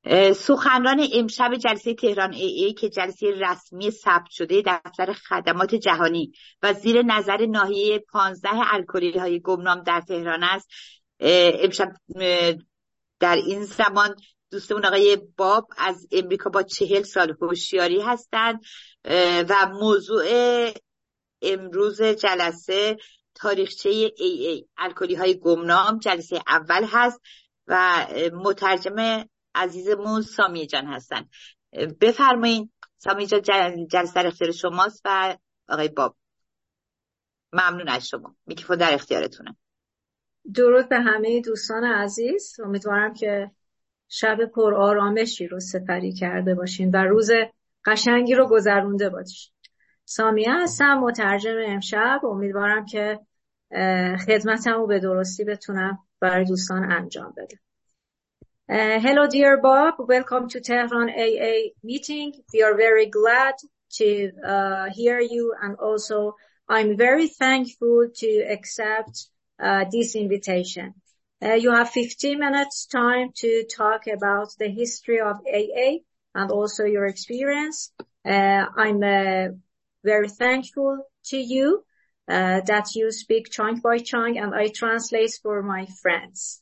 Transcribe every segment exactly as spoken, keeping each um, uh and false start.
سخنران امشب جلسه تهران ای ای که جلسه رسمی ثبت شده دفتر خدمات جهانی و زیر نظر ناحیه پانزده الکلی های گمنام در تهران است، امشب در این زمان دوستمون آقای باب از امریکا با چهل سال هوشیاری هستند و موضوع امروز جلسه تاریخچه ای ای الکلی های گمنام جلسه اول هست و مترجم عزیزمون سامی جان هستن. بفرمایید سامی جان، جلسه در اختیار شماست و آقای باب ممنون از شما. میکروفون در اختیارتونه. درود به همه دوستان عزیز، امیدوارم که شب پر آرامشی رو سپری کرده باشین و روز قشنگی رو گذرونده باشین. سامیه هستم، مترجم امشب. امیدوارم که خدمتمو به درستی بتونم برای دوستان انجام بدم. Uh, hello dear Bob, welcome to Tehran A A meeting. We are very glad to uh, hear you, and also I'm very thankful to accept uh, this invitation. Uh, you have fifteen minutes time to talk about the history of A A and also your experience. Uh, I'm uh, very thankful to you uh, that you speak chunk by chunk and I translate for my friends.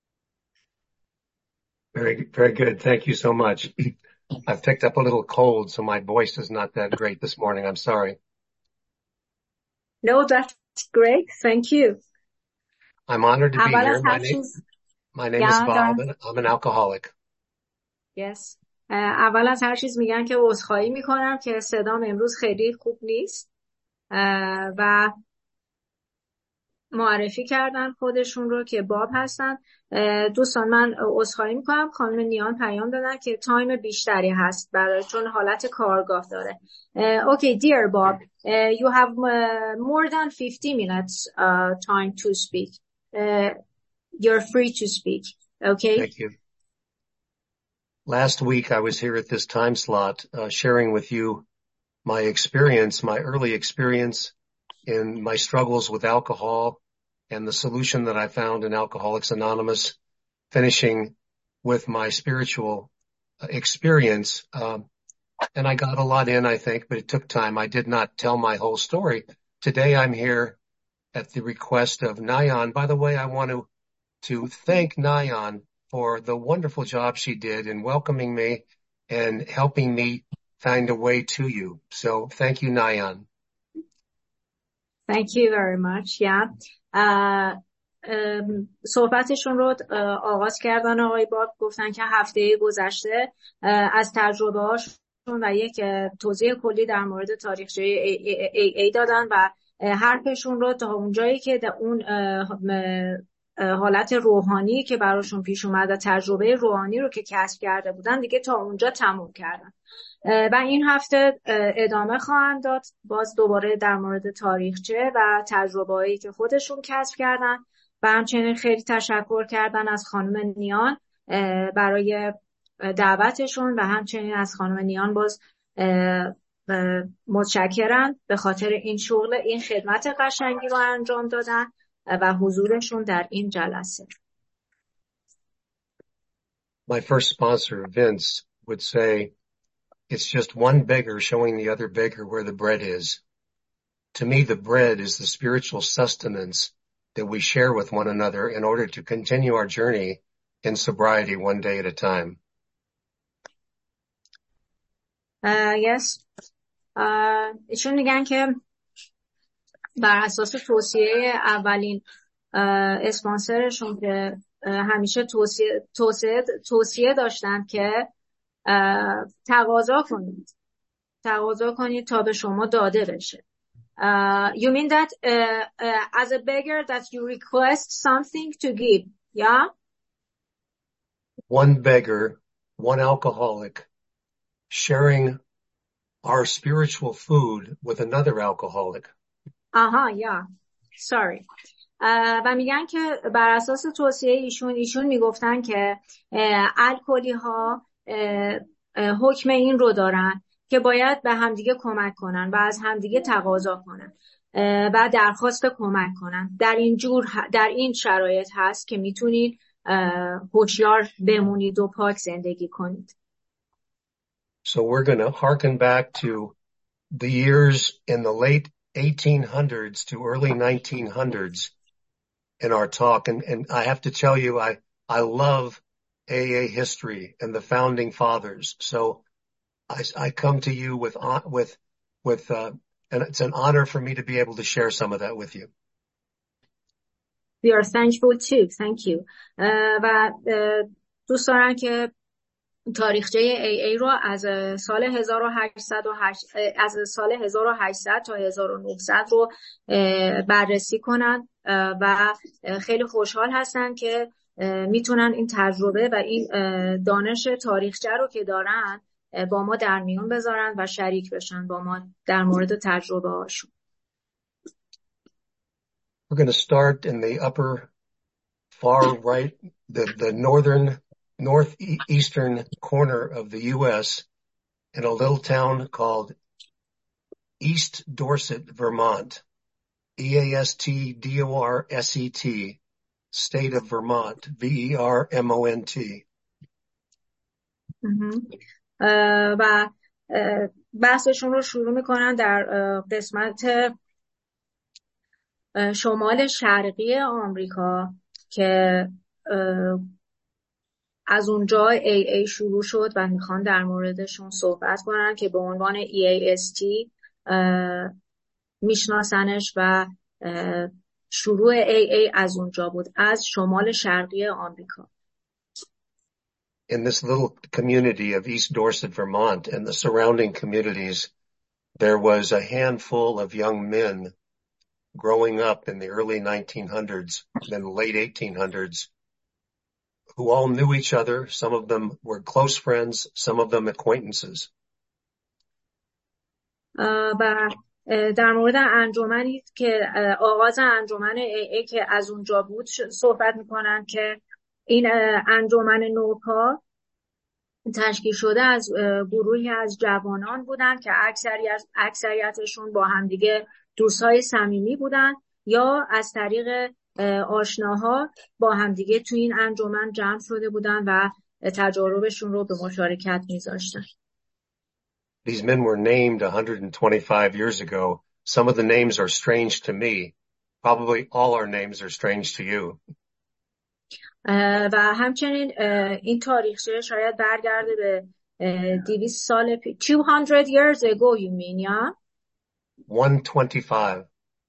Very, very good. Thank you so much. I've picked up a little cold, so my voice is not that great this morning. I'm sorry. No, that's great. Thank you. I'm honored to be here. My name, my name is Bob and I'm an alcoholic. Yes. اول از هر چیز میگن که عذرخواهی میکنم که صدام امروز خیلی خوب نیست و معرفی کردن خودشون رو که باب هستن. دوستان من عذرخواهی میکنم، خانم نیان پیام دادن که تایم بیشتری هست برای چون حالت کارگاه داره. Okay, dear Bob, uh, you have uh, more than fifty minutes uh, time to speak. Uh, you're free to speak. Okay? Thank you. Last week I was here at this time slot uh, sharing with you my experience, my early experience in my struggles with alcohol and the solution that I found in Alcoholics Anonymous, finishing with my spiritual experience. Um, and I got a lot in, I think, but it took time. I did not tell my whole story. Today I'm here at the request of Nayan. By the way, I want to, to thank Nayan for the wonderful job she did in welcoming me and helping me find a way to you. So thank you, Nayan. Thank you very much. Yeah. Uh, um, صحبتشون رو آغاز کردن آقای باب، گفتن که هفته گذشته از تجربه هاشون و یک توضیح کلی در مورد تاریخچه ای ای ای دادن و حرفشون رو تا اونجایی که در اون حالت روحانی که براشون پیش اومد و تجربه روحانی رو که کسب کرده بودن دیگه تا اونجا تموم کردن و این هفته ادامه خواهند داد، باز دوباره در مورد تاریخچه و تجربه‌هایی که خودشون کسب کردن و همچنین خیلی تشکر کردن از خانم نیان برای دعوتشون و همچنین از خانم نیان باز متشکرن به خاطر این شغل، این خدمت قشنگی رو انجام دادن و حضورشون در این جلسه. My first sponsor, Vince, would say, it's just one beggar showing the other beggar where the bread is. To me, the bread is the spiritual sustenance that we share with one another in order to continue our journey in sobriety one day at a time. Uh, yes. Uh, ایشون میگن که بر اساس توصیه اولین اسپانسرشون که همیشه توصیه, توصیه, توصیه داشتن که تقاضا کنید تقاضا کنید تا به شما داده بشه. Uh, you mean that uh, uh, as a beggar that you request something to give, yeah? One beggar, one alcoholic, sharing our spiritual food with another alcoholic. آها یا sorry. و میگن که بر اساس توصیه ایشون ایشون میگفتن که الکلی ها حکم این رو دارن که باید به همدیگه کمک کنن و از همدیگه تقاضا کنن و درخواست کمک کنن. در این جور در این شرایط هست که میتونین هوشیار بمونید و پاک زندگی کنید. So we're going to hearken back to the years in the late eighteen hundreds to early nineteen hundreds in our talk. And, and I have to tell you, I, I love A A history and the founding fathers. So I, I come to you with, with, with, uh, and it's an honor for me to be able to share some of that with you. We are thankful too. Thank you. و دوست دارم که تاریخچه ای ای رو از سال هزار و هشتصد و هشت از سال هزار و هشتصد تا هزار و نهصد رو بررسی کنن و خیلی خوشحال هستن که میتونن این تجربه و این دانش تاریخچه رو که دارن با ما در میون بذارن و شریک بشن با ما در مورد تجربه هاشون. We're going to start in the upper far right, the, the northern, northeastern corner of the U S in a little town called East Dorset, Vermont. E A S T D O R S E T, state of Vermont, V E R M O N T. و بحثشون رو شروع میکنن در قسمت شمال شرقی آمریکا که از اونجا ای ای شروع شد و میخوان در موردشون صحبت کنن که به عنوان ای ای اس تی میشناسنش و شروع ای ای از اونجا بود، از شمال شرقی آمریکا. In this little community of East Dorset, Vermont, and the surrounding communities, there was a handful of young men growing up in the early nineteen hundreds, then late eighteen hundreds, who all knew each other. Some of them were close friends, some of them acquaintances. و در مورد انجمنی که آغاز انجمن ای ای که از اونجا بود صحبت میکنن که این انجمن نوپا تشکیل شده از گروهی از جوانان بودن که اکثریت اکثریتشون با همدیگه دوستای صمیمی بودن یا از طریق آشناها با همدیگه تو این انجمن جمع شده بودن و تجاربشون رو به مشارکت میذاشتن. These men were named one hundred twenty-five years ago. Some of the names are strange to me. Probably all our names are strange to you. و همچنین این تاریخچه شاید برگرده به دویست سال پیش. two hundred years ago you mean, yeah? one twenty-five.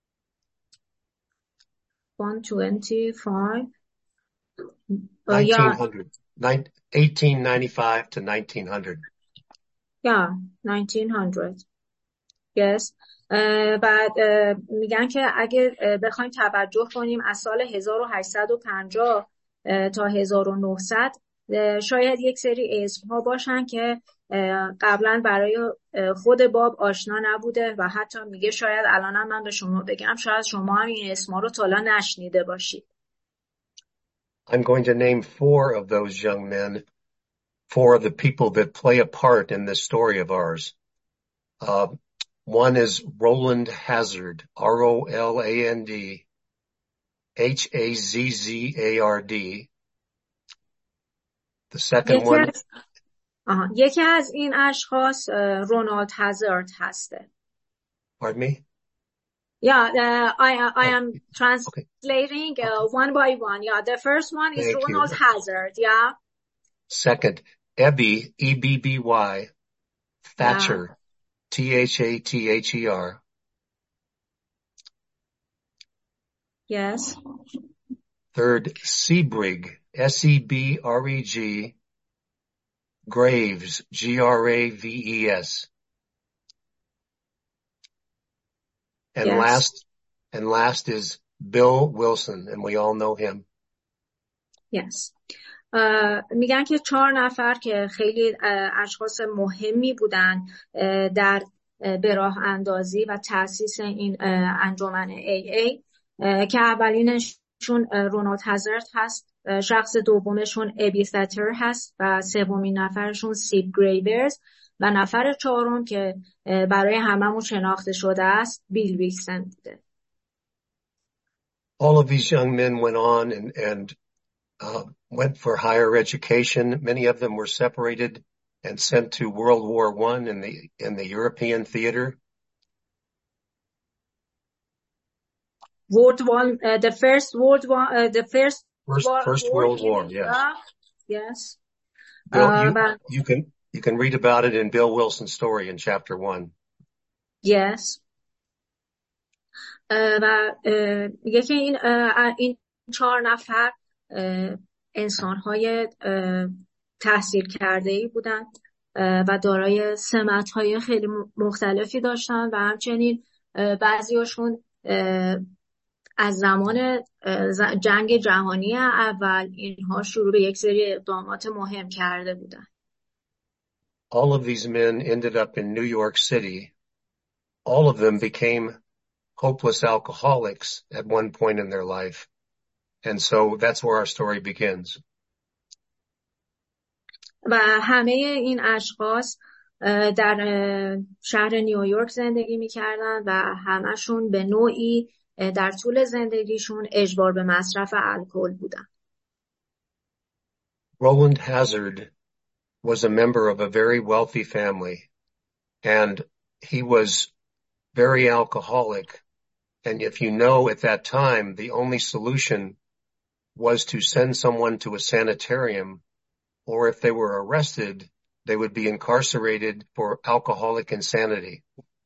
one twenty-five. nineteen hundred. Uh, yeah. eighteen ninety-five to nineteen hundred. Yeah, nineteen hundred. Yes. بعد میگن که اگه بخوایم توجه کنیم از سال هزار و هشتصد و پنجاه تا هزار و نهصد شاید یک سری اسمها باشن که قبلا برای خود باب آشنا نبوده و حتی میگه شاید الانم من به شما بگم شاید شما هم این اسمها رو تا حالا نشنیده باشید. I'm going to name four of those young men, four of the people that play a part in this story of ours. Uh, one is Roland Hazard, R O L A N D, H A Z Z A R D. The second یکی one. از, آها, یکی از این اشخاص رونالد هازارد هسته. Pardon me? Yeah, uh, I I am oh, translating okay. uh, one by one. Yeah, the first one is Thank Ronald you. Hazard. Yeah. Second, Ebby, E B B Y, Thatcher, yeah. T H A T H E R. Yes. Third, Sebrig, S E B R E G, Graves, G R A V E S. And yes. last, and last is Bill Wilson, and we all know him. Yes. Uh, میگن که چهار نفر که خیلی uh, اشخاص مهمی بودن uh, در uh, به راه اندازی و تأسیس این uh, انجمن ای ای uh, که اولینشون uh, رونالد هازارد هست، uh, شخص دومشون ابی ثاتر هست و سومین نفرشون سیب گریورز و نفر چهارم که uh, برای هممون شناخته شده است بیل ویلسون بوده. All of these young men went on and, and uh, went for higher education. Many of them were separated and sent to World War One in the in the European theater. World War, uh, the first World War, uh, the first First, war, first war World in War, yes. Iraq. Yes. Bill, Uh, you, but, you can you can read about it in Bill Wilson's story in chapter one. yes. uh, و uh, میگه که این uh, این چهار نفر uh, انسان‌های uh, تحصیل کرده‌ای بودن uh, و دارای سمت‌های خیلی مختلفی داشتن و همچنین uh, بعضی‌هاشون uh, از زمان جنگ جهانی اول اینها شروع به یک سری اقدامات مهم کرده بودن. All of these men ended up in New York City. All of them became hopeless alcoholics at one point in their life. And so that's where our story begins. و همه این اشخاص در شهر نیویورک زندگی می‌کردن و همشون به نوعی در طول زندگیشون اجبار به مصرف الکل بودن. Roland Hazard was a member of a very wealthy family, and he was very alcoholic. And if you know, at that time, the only solution was to send someone to a sanitarium, or if they were arrested, they would be incarcerated for alcoholic insanity.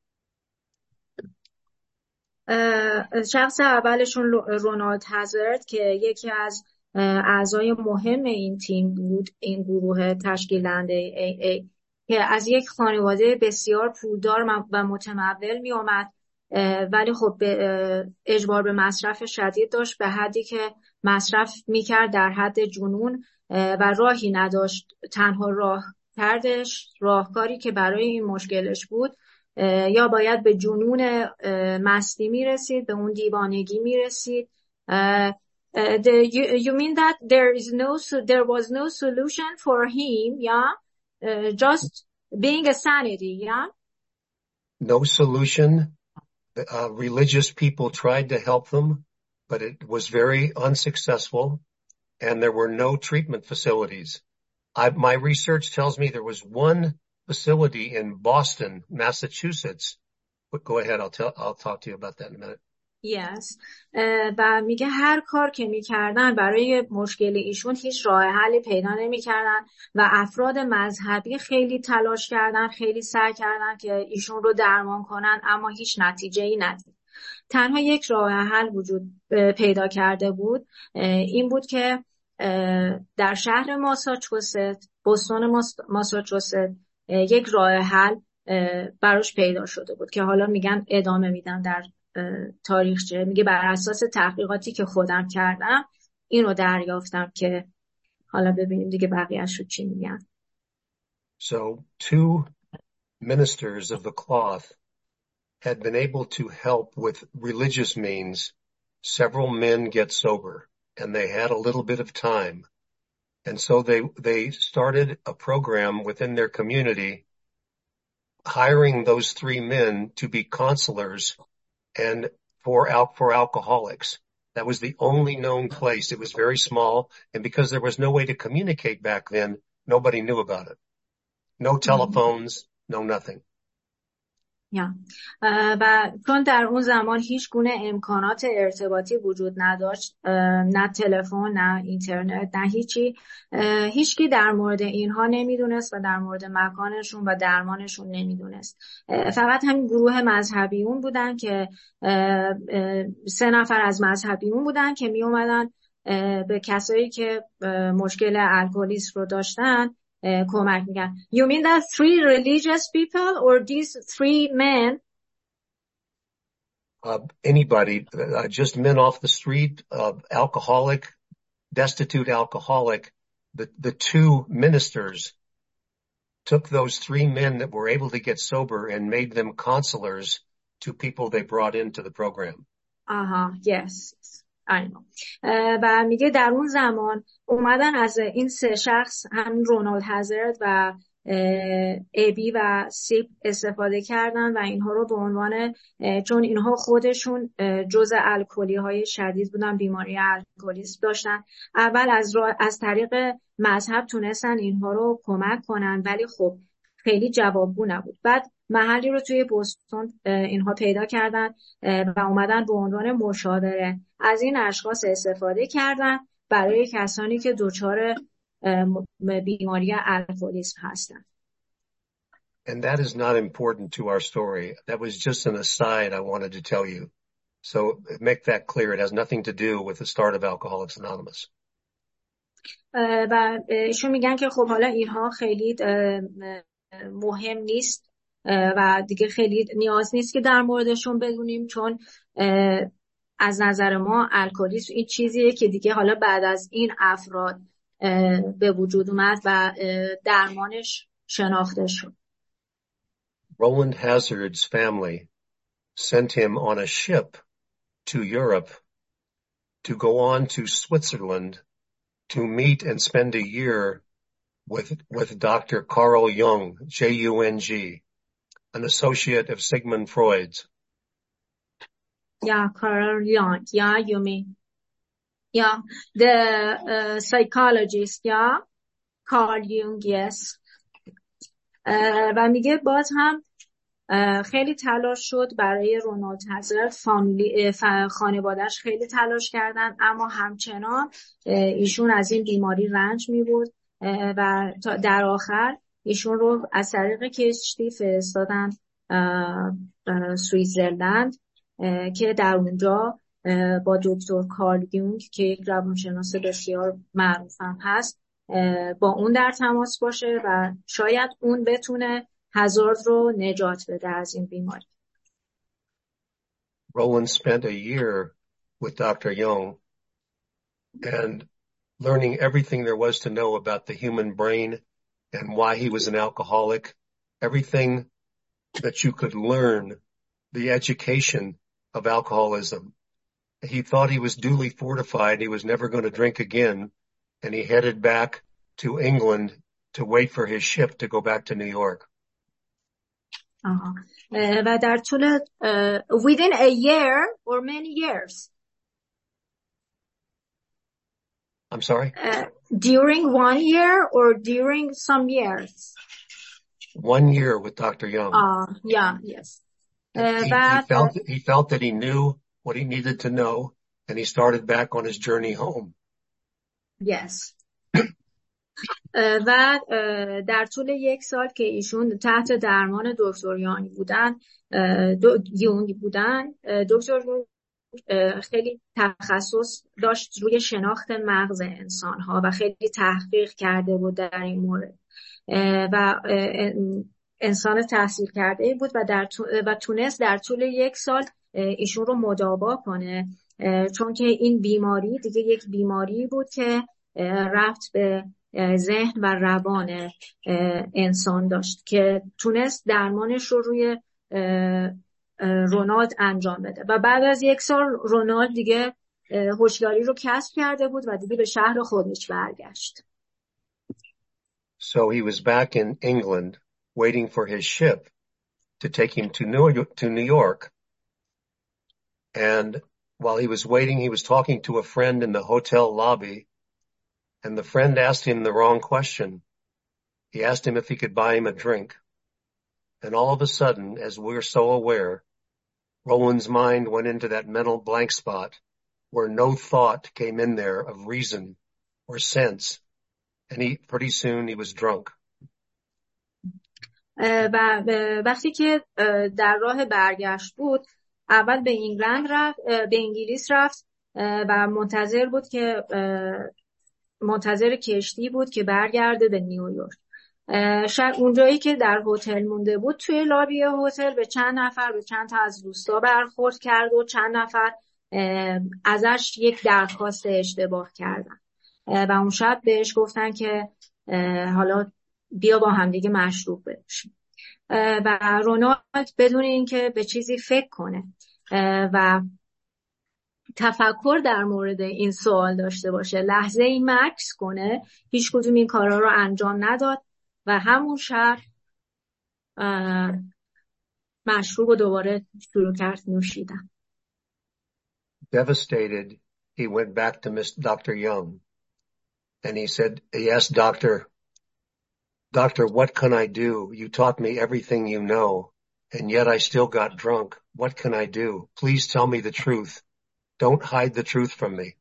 شخص اولشون رونالد هازارد که یکی از اعضای مهم این تیم بود، این گروه تشکیل دهنده ای ای که از یک خانواده بسیار پولدار و متمول می آمد، ولی خب به اجبار به مصرف شدید داشت، به حدی که مصرف میکرد در حد جنون و راهی نداشت. تنها راه کردش راهکاری که برای این مشکلش بود یا باید به جنون مستی میرسید، به اون دیوانگی میرسید. Uh, uh, the, you, you mean that there is no, there was no solution for him, yeah? Uh, just being a sanity, yeah? No solution. Uh, religious people tried to help them, but it was very unsuccessful, and there were no treatment facilities. I, my research tells me there was one facility in Boston, Massachusetts. But go ahead, I'll tell, I'll talk to you about that in a minute. Yes. و میگه هر کار که میکردن برای مشکل ایشون هیچ راه حلی پیدا نمیکردن و افراد مذهبی خیلی تلاش کردن، خیلی سعی کردن که ایشون رو درمان کنن، اما هیچ نتیجه‌ای ندید. تنها یک راه حل وجود پیدا کرده بود، این بود که در شهر ماساچوست، بوستون ماساچوست، یک راه حل براش پیدا شده بود که حالا میگن ادامه میدن در تاریخچه. میگه بر اساس تحقیقاتی که خودم کردم این رو دریافتم که حالا ببینیم دیگه بقیه‌اش رو چی میگن. So two ministers of the cloth had been able to help with religious means several men get sober, and they had a little bit of time. And so they, they started a program within their community, hiring those three men to be counselors and for al- for alcoholics. That was the only known place. It was very small, and because there was no way to communicate back then, nobody knew about it. No telephones, mm-hmm. no nothing. Yeah. و چون در اون زمان هیچ گونه امکانات ارتباطی وجود نداشت، نه تلفن، نه اینترنت، نه هیچی، هیچکی در مورد اینها نمیدونست و در مورد مکانشون و درمانشون نمیدونست. فقط همین گروه مذهبیون بودن که سه نفر از مذهبیون بودن که می اومدن به کسایی که مشکل الکلیسم رو داشتن کمک میگن. You mean that three religious people or these three men? Uh, anybody, uh, just men off the street, uh, alcoholic, destitute alcoholic. The, the two ministers took those three men that were able to get sober and made them counselors to people they brought into the program. Uh-huh, yes. I know. و میگه در اون زمان اومدن از این سه شخص، هم رونالد هازارد و ابی و سیب استفاده کردن و اینها رو به عنوان، چون اینها خودشون جزء الکلی های شدید بودن، بیماری الکلیسم داشتن، اول از از طریق مذهب تونستن اینها رو کمک کنن ولی خب خیلی جوابگو نبود. بعد محلی رو توی بوستون اینها پیدا کردن و اومدن به عنوان مشاوره از این اشخاص استفاده کردن برای کسانی که دچار بیماری الکلیسم هستن. And that is not important to our story. That was just an aside I wanted to tell you. So make that clear. It has nothing to do with the start of Alcoholics Anonymous. و ایشون میگن که خب حالا اینها خیلی مهم نیست و دیگه خیلی نیاز نیست که در موردشون بدونیم، چون از نظر ما الکلیسم این چیزیه که دیگه حالا بعد از این افراد به وجود اومد و درمانش شناخته شد. Roland Hazard's family sent him on a ship to Europe to go on to Switzerland to meet and spend a year with with Doctor Carl Jung, J U N G, an associate of Sigmund Freud's. Yeah, Carl Jung. Yeah, you mean. Yeah, the uh, psychologist, yeah, Carl Jung, yes. uh, و میگه باز هم uh, خیلی تلاش شد برای رونالد هازارد، فامیلی خانواده‌اش خیلی تلاش کردن اما همچنان uh, ایشون از این بیماری رنج می‌برد uh, و در آخر ایشون رو از طریق کشتی فرستادن uh, uh, سوئیسرلند uh, که در اونجا با دکتر کارل یونگ که یک روانشناس بسیار معروف هم هست با اون در تماس باشه و شاید اون بتونه هازارد رو نجات بده از این بیماری. Roland spent a year with Doctor Jung and learning everything there was to know about the human brain and why he was an alcoholic, everything that you could learn, the education of alcoholism. He thought he was duly fortified. He was never going to drink again. And he headed back to England to wait for his ship to go back to New York. Uh-huh. Uh, و در طول uh, within a year or many years? I'm sorry? Uh, during one year or during some years? One year with Doctor Jung. Uh, yeah, yes. Uh, he, but, he felt, he felt that he knew what he needed to know, and he started back on his journey home. Yes. و در طول یک سال که ایشون تحت درمان دکتر یونگ بودن یونگ بودن دکتر یونگ خیلی تخصص داشت روی شناخت مغز انسان‌ها و خیلی تحقیق کرده بود در این مورد و انسان تحصیل کرده بود و در و تونست در طول یک سال ایشون رو مداوا کنه، چون که این بیماری دیگه یک بیماری بود که رفت به ذهن و روان انسان داشت که تونست درمانش رو روی رونالد انجام بده و بعد از یک سال رونالد دیگه هوشیاری رو کسب کرده بود و دیگه به شهر خودش برگشت. So he was back in England waiting for his ship to take him to New York, to New York. And while he was waiting, he was talking to a friend in the hotel lobby, and the friend asked him the wrong question. He asked him if he could buy him a drink. And all of a sudden, as we're so aware, Roland's mind went into that mental blank spot where no thought came in there of reason or sense. And he, pretty soon he was drunk. و وقتی که در راه برگشت بود، اول به انگلند رفت، به انگلیس رفت و منتظر بود که منتظر کشتی بود که برگرده به نیویورک. شاید اونجایی که در هتل مونده بود، توی لابی هتل به چند نفر به چند تا از دوستا برخورد کرد و چند نفر ازش یک درخواست اشتباه کردن و اون شب بهش گفتن که حالا بیا با هم دیگه مشروب بنوشیم و رونالد بدون اینکه به چیزی فکر کنه و تفکر در مورد این سوال داشته باشه، لحظه ای مکث کنه، هیچ کدوم این کارا رو انجام نداد و همون شب مشروب رو دوباره شروع کرد نوشیدن. Devastated, he went back to Miss Doctor Young and he said, he asked Doctor, Doctor, what can I do? You taught me everything you know, and yet I still got drunk. What can I do? Please tell me the truth. Don't hide the truth from me.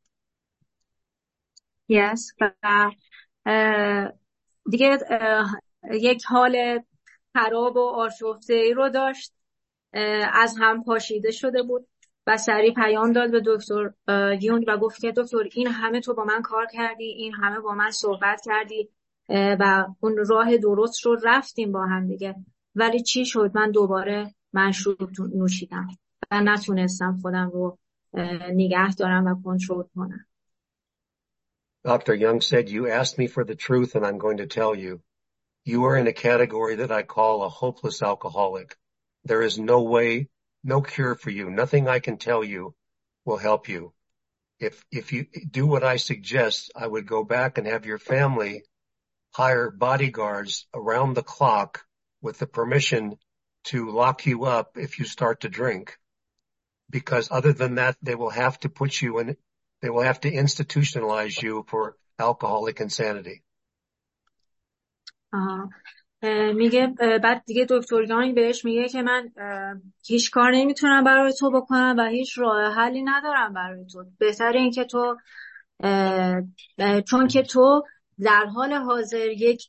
Yes. و دیگه یک حال خراب و آشفته رو داشت، از هم پاشیده شده بود و سریع پیام داد به دکتر یونگ و گفت که دکتر این همه تو با من کار کردی، این همه با من صحبت کردی و اون راه درست رو رفتیم با هم دیگه، ولی چی شد؟ من دوباره مشروب نوشیدم و نتونستم خودم رو نگه دارم و کنترل کنم. Doctor Young said, you asked me for the truth and I'm going to tell you. You are in a category that I call a hopeless alcoholic. There is no way, no cure for you. Nothing I can tell you will help you. If, if you do what I suggest, I would go back and have your family hire bodyguards around the clock with the permission to lock you up if you start to drink. Because other than that, they will have to put you in, they will have to institutionalize you for alcoholic insanity. آه. میگه بعد دیگه دکتر یانگ بهش میگه که من هیچ کار نمیتونم برای تو بکنم و هیچ راه حلی ندارم برای تو. بهتره این که تو چون که تو در حال حاضر یک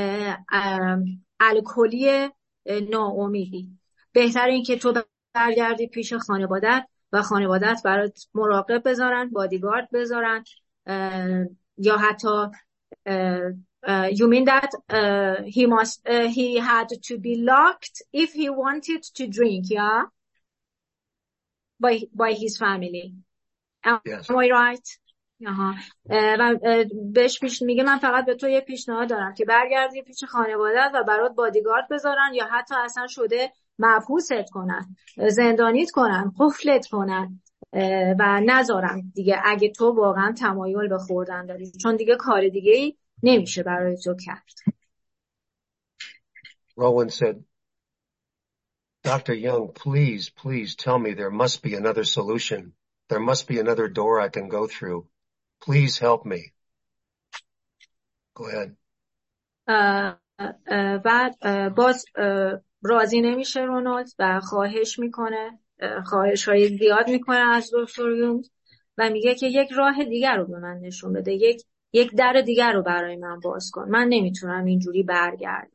الکلی ناامیدی، بهتره این که تو برگردی پیش خانوادت و خانوادت برات مراقب بذارن، بادیگارد بذارن، یا حتی Uh, you mean that uh, he must uh, he had to be locked if he wanted to drink, yeah, by by his family. Am Yes. I right? آها. و بهش پیش میگه من فقط به تو یه پیشنهاد دارم که برگردی پیش خانواده‌ات و برات بادیگارد بذارن یا حتی اصلا شده محبوست کنن، زندانیت کنن، قفلت کنن و نذارن دیگه اگه تو واقعا تمایل به خوردن داری، چون دیگه کار دیگه‌ای نمیشه برای تو کرد. Rowan said, Doctor Young, please, please tell me there must be another solution. There must be another door I can go through. Please help me. Go ahead. بعد باز راضی نمیشه رونالد و خواهش میکنه، خواهش های زیاد میکنه از دکتر یونگ و میگه که یک راه دیگر رو به من نشون بده، یک یک در دیگر رو برای من باز کن، من نمیتونم اینجوری برگردم.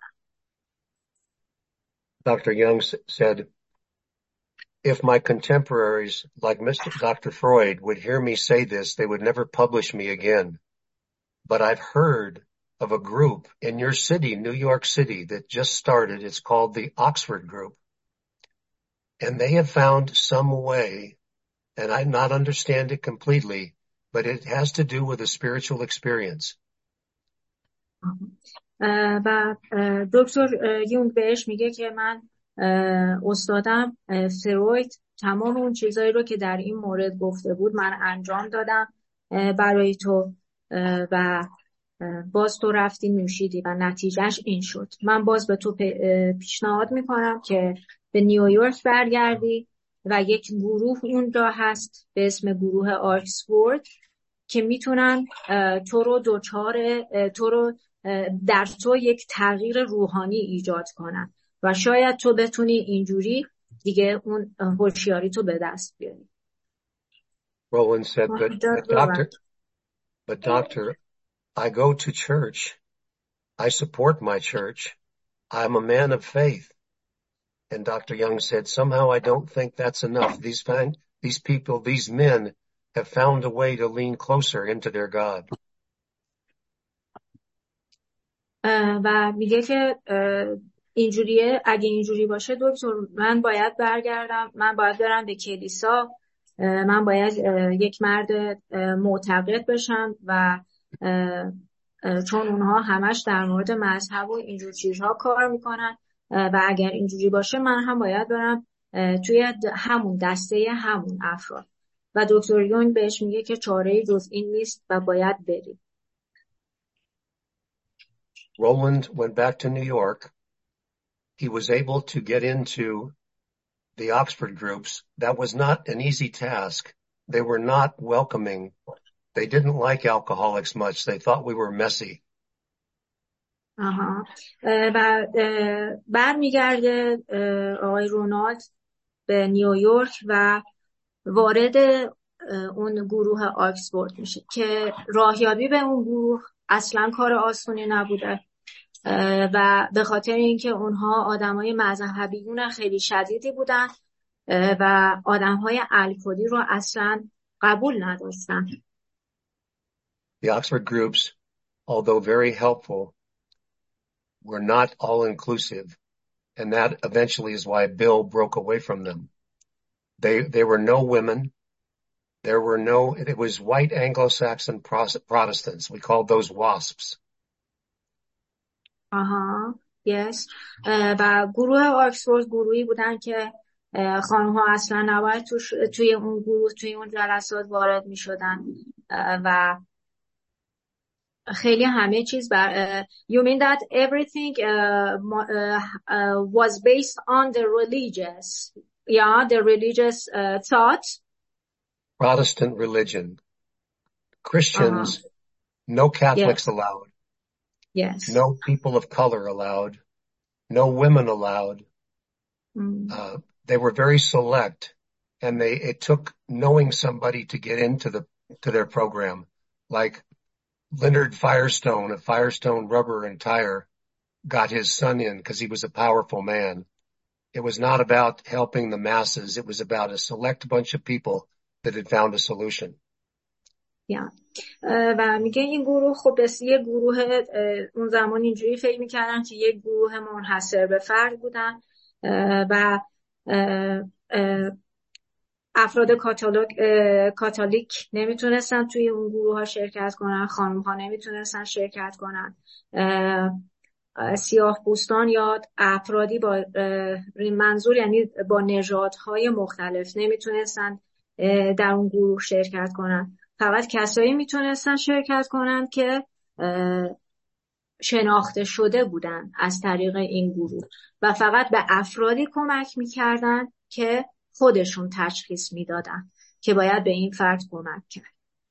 Doctor Young said, if my contemporaries like Mister Doctor Freud would hear me say this, they would never publish me again. But I've heard of a group in your city, New York City, that just started. It's called the Oxford Group. And they have found some way, and I not understand it completely, but it has to do with a spiritual experience. و دکتر یونگ بهش میگه که من استادم فروید تمام اون چیزایی رو که در این مورد گفته بود من انجام دادم برای تو و باز تو رفتی نوشیدی و نتیجهش این شد. من باز به تو پیشنهاد میکنم که به نیویورک برگردی و یک گروه اونجا هست به اسم گروه آکسفورد که میتونن تو رو دوچار تو رو در تو یک تغییر روحانی ایجاد کنن و شاید تو بتونی اینجوری دیگه اون هوشیاری تو به دست بیاری. Roland said, but, but doctor, but doctor, I go to church. I support my church. I'm a man of faith. And Doctor Young said, somehow I don't think that's enough. These find, these people, these men have found a way to lean closer into their God. و میگه که اینجوریه، اگه اینجوری باشه دکتر من باید برگردم، من باید برم به کلیسا، من باید یک مرد معتقد بشم و چون اونها همش در مورد مذهب و اینجور چیزها کار میکنن و اگر اینجوری باشه من هم باید برم توی همون دسته همون افراد و دکتر یونگ بهش میگه که چاره‌ای جز این نیست و باید بری. Roland went back to New York. He was able to get into the Oxford groups. That was not an easy task. They were not welcoming. They didn't like alcoholics much. They thought we were messy. آها و برمیگرده آقای رونالد به نیویورک و وارد اون گروه آکسفورد میشه که راهیابی به اون گروه اصلا کار آسونی نبوده و به خاطر اینکه اونها آدمای مذهبیون خیلی شدیدی بودن و آدمهای الکلی رو اصلا قبول نداشتن. The Oxford groups, although very helpful, were not all inclusive, and that eventually is why Bill broke away from them. They there were no women. There were no, it was white Anglo-Saxon Protestants. We called those WASPs. آها yes. و گروه آکسفورد گروهی بودن که خانم ها اصلا نباید توش توی اون گروه توی اون جلسات وارد می شدن و خیلی همه چیز بر you mean that everything uh, uh, uh, was based on the religious yeah the religious uh, thought Protestant religion. Christians, uh-huh. No Catholics yes. allowed. Yes. No people of color allowed. No women allowed. Mm. Uh, they were very select, and they it took knowing somebody to get into the to their program, like Leonard Firestone of Firestone Rubber and Tire got his son in because he was a powerful man. It was not about helping the masses. It was about a select bunch of people that had found a solution. Yeah. و میگه این گروه خب بس یه گروه اون زمان اینجوری فکر میکردن که یه گروه منحصر به فرد بودن و افراد کاتولیک کاتولیک نمیتونستن توی اون گروه ها شرکت کنن، خانم ها نمیتونستن شرکت کنن، سیاه پوستان یا افرادی با منظور یعنی با نژادهای مختلف نمیتونستن در اون گروه شرکت کنن. فقط کسایی میتونستن شرکت کنن که شناخته شده بودن از طریق این گروه و فقط به افرادی کمک میکردن که خودشون تشخیص میدادن که باید به این فرد کمک کرد.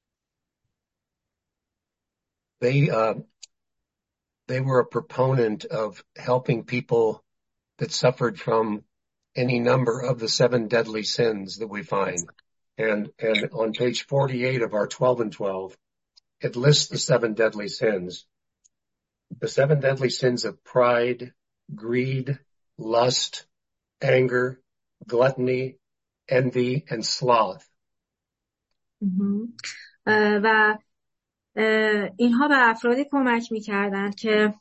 They uh, they were a proponent of helping people that suffered from any number of the seven deadly sins that we find. And, and on page forty-eight of our twelve and twelve, it lists the seven deadly sins. The seven deadly sins of pride, greed, lust, anger, gluttony, envy, and sloth. Mm-hmm. uh, و uh, اینها به افرادی کمک میکردن که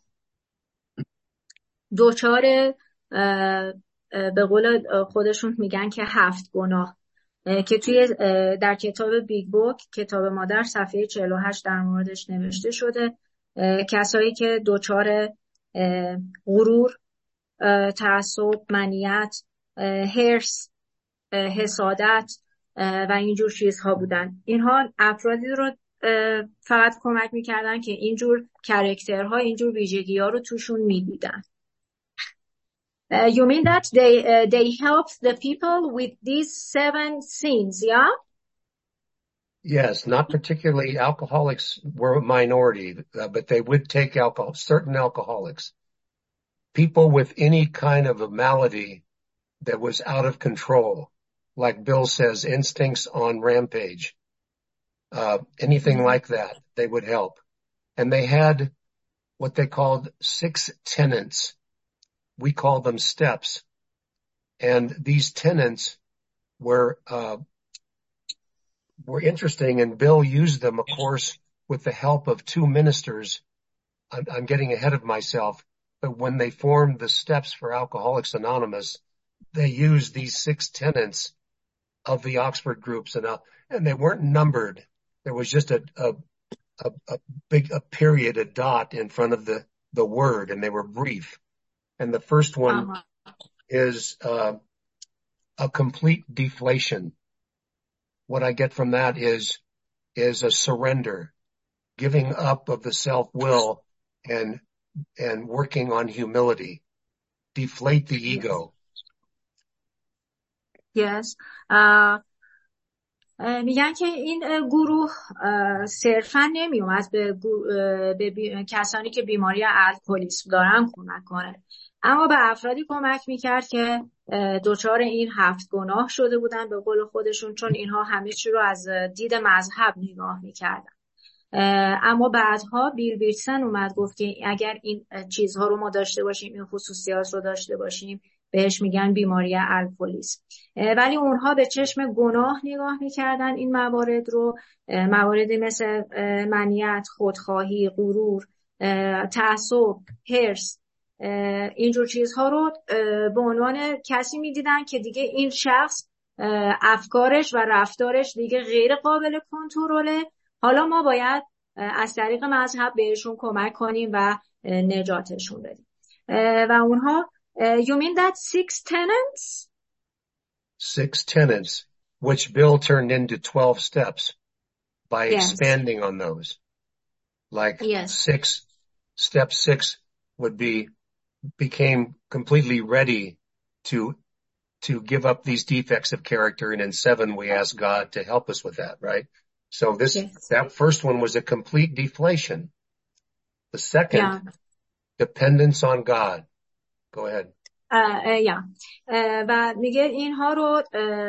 دوچار uh, uh, به قول خودشون میگن که هفت گناه که توی در کتاب بیگ بوک کتاب مادر صفحه چهل و هشت در موردش نوشته شده. کسایی که دچار غرور، تعصب، منیت، حرص، حسادت و اینجور چیزها بودن. اینها افرادی رو فقط کمک میکردن که اینجور کاراکترها، اینجور ویژگی‌ها رو توشون میدیدن. Uh, you mean that they uh, they helped the people with these seven sins, yeah? Yes, not particularly alcoholics were a minority, uh, but they would take alcohol, certain alcoholics. People with any kind of a malady that was out of control, like Bill says, instincts on rampage, uh, anything mm-hmm. like that, they would help. And they had what they called six tenets. We call them steps. And these tenets were, uh, were interesting, and Bill used them, of course, with the help of two ministers. I'm, I'm getting ahead of myself, but when they formed the steps for Alcoholics Anonymous, they used these six tenets of the Oxford groups, and, uh, and they weren't numbered. There was just a, a, a, a big, a period, a dot in front of the, the word, and they were brief. And the first one uh-huh. is uh, a complete deflation. What I get from that is is a surrender, giving up of the self-will and and working on humility. Deflate the ego. Yes. Uh, میگن که این گروه صرفا نمی اومد به, به بی... کسانی که بیماری الکلیسم دارن کمک کنه، اما به افرادی کمک میکرد که دچار این هفت گناه شده بودن به قول خودشون، چون اینها همه چی رو از دید مذهب نگاه میکردن. اما بعدها بیل ویلسون اومد گفت که اگر این چیزها رو ما داشته باشیم، این خصوصیات رو داشته باشیم، بهش میگن بیماری الکلیسم. ولی اونها به چشم گناه نگاه میکردن این موارد رو، مواردی مثل منیت، خودخواهی، غرور، تعصب، حرص، اینجور چیزها رو به عنوان کسی میدیدن که دیگه این شخص افکارش و رفتارش دیگه غیر قابل کنترله، حالا ما باید از طریق مذهب بهشون کمک کنیم و نجاتشون بدیم. و اونها you mean that six tenets? Six tenets, which Bill turned into twelve steps by yes. expanding on those. Like yes. six, step six would be, became completely ready to, to give up these defects of character. And in seven, we ask God to help us with that, right? So this, yes. that first one was a complete deflation. The second, yeah. dependence on God. Go ahead. یا و میگه اینها رو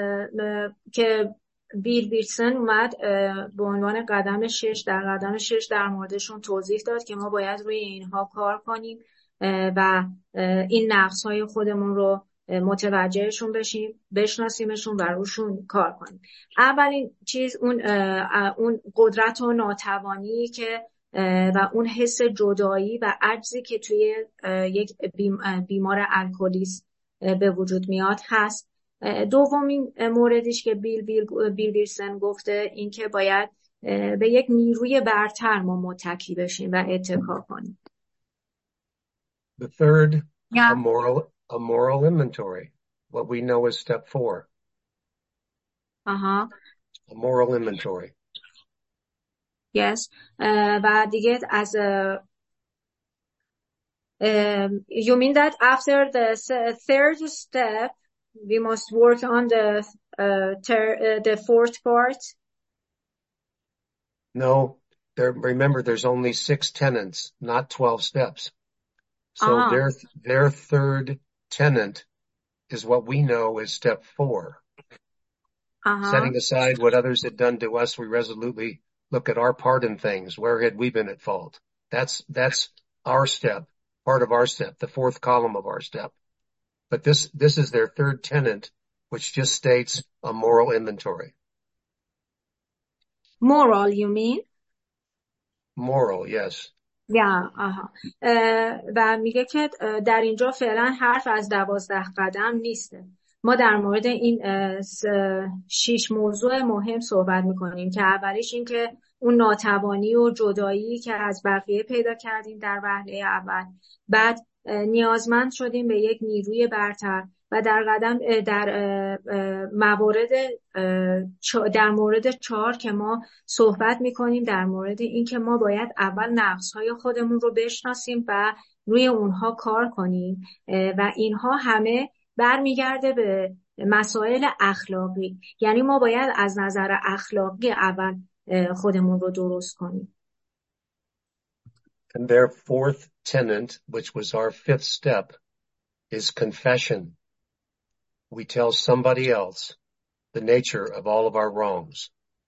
که بیل ویلسون اومد به عنوان قدم شش در قدم شش در موردشون توضیح داد که ما باید روی اینها کار کنیم و این نقص‌های خودمون رو متوجهشون بشیم، بشناسیمشون و روشون کار کنیم. اولین چیز اون اون قدرت و ناتوانی که و اون حس جدایی و عجزی که توی یک بیمار الکلیسم به وجود میاد هست. دومین موردیش که بیل بیل بیل ویلسون گفته این که باید به یک نیروی برتر ما متکی بشیم و اتکا کنیم. The third, yeah. a moral a moral inventory. What we know is step four. Uh-huh. A moral inventory. Yes. Uh, و دیگه as a um, you mean that after the third step we must work on the uh, ter- uh, the fourth part? No, there, remember there's only six tenets, not twelve steps. So uh-huh. their their third tenet is what we know is step four. Uh-huh. Setting aside what others had done to us, we resolutely look at our part in things. Where had we been at fault? That's, that's our step, part of our step, the fourth column of our step. But this, this is their third tenet, which just states a moral inventory. Moral, you mean? Moral, yes. یا آها و میگه که در اینجا فعلا حرف از دوازده قدم نیسته. ما در مورد این شش موضوع مهم صحبت میکنیم که اولیش این که اون ناتوانی و جدایی که از بقیه پیدا کردیم در وهله اول، بعد نیازمند شدیم به یک نیروی برتر و در قدم در موارد در مورد چهار که ما صحبت میکنیم در مورد این که ما باید اول نقصهای خودمون رو بشناسیم و روی اونها کار کنیم و اینها همه برمیگرده به مسائل اخلاقی، یعنی ما باید از نظر اخلاقی اول خودمون رو درست کنیم. And their fourth tenet, which was our fifth step, is confession. We tell somebody else the nature of all of our wrongs.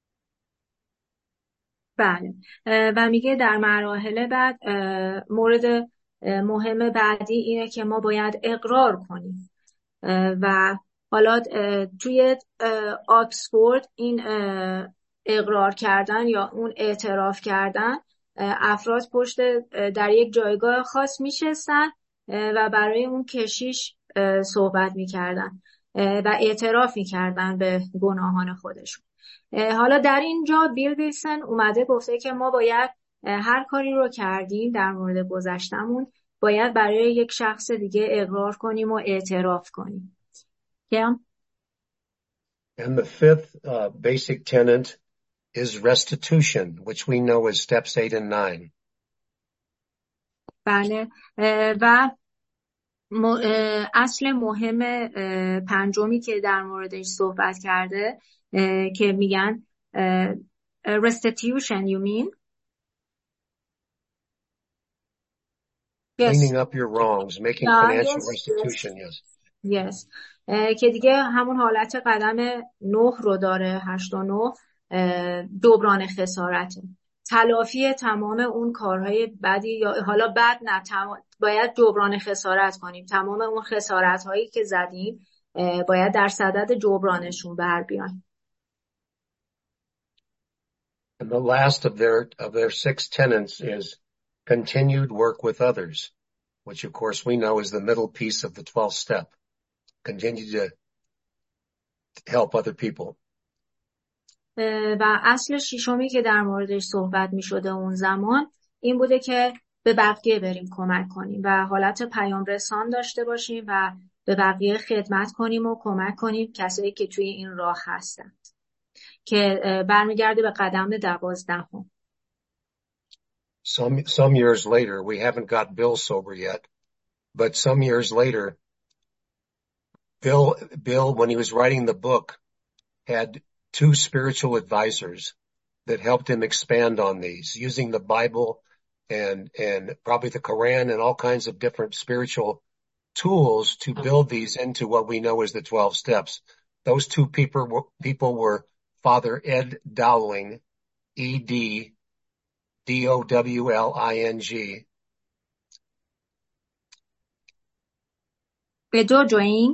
بله و میگه در مراحل بعد مورد مهم بعدی اینه که ما باید اقرار کنیم و حالا توی آکسفورد این اقرار کردن یا اون اعتراف کردن افراد پشت در یک جایگاه خاص میشستن و برای اون کشیش صحبت میکردن و اعتراف میکردن به گناهان خودشون. حالا در اینجا بیل ویلسون اومده گفته که ما باید هر کاری رو کردیم در مورد گذشتمون باید برای یک شخص دیگه اقرار کنیم و اعتراف کنیم. Yeah. And the fifth uh, basic tenet is restitution, which we know as steps eight and nine. بله. و اصل مهم پنجمی که در موردش صحبت کرده که میگن restitution you mean cleaning yes. up your wrongs, making yeah, financial yes, restitution yes. yes. yes. که دیگه همون حالت قدم نه رو داره، هشت و نه، جبران خسارته، تلافی تمام اون کارهای بدی، یا حالا بد نه، تمام باید جبران خسارت کنیم، تمام اون خسارت هایی که زدیم باید در صدد جبرانشون بر بیایم. And the last of their of their six tenets is continued work with others, which of course we know is the middle piece of the twelfth step. Continue to help other people. و اصل ششمی که در موردش صحبت می شده اون زمان این بوده که به بقیه بریم کمک کنیم و حالت پیام رسان داشته باشیم و به بقیه خدمت کنیم و کمک کنیم کسایی که توی این راه هستند، که برمیگرده به قدم دوازدهم. Some some years later, we haven't got Bill sober yet, but some years later, Bill Bill when he was writing the book had two spiritual advisors that helped him expand on these, using the Bible and and probably the Quran and all kinds of different spiritual tools to build these into what we know as the twelve steps. Those two people were, people were Father Ed Dowling, E D D O W L I N G. Dowling.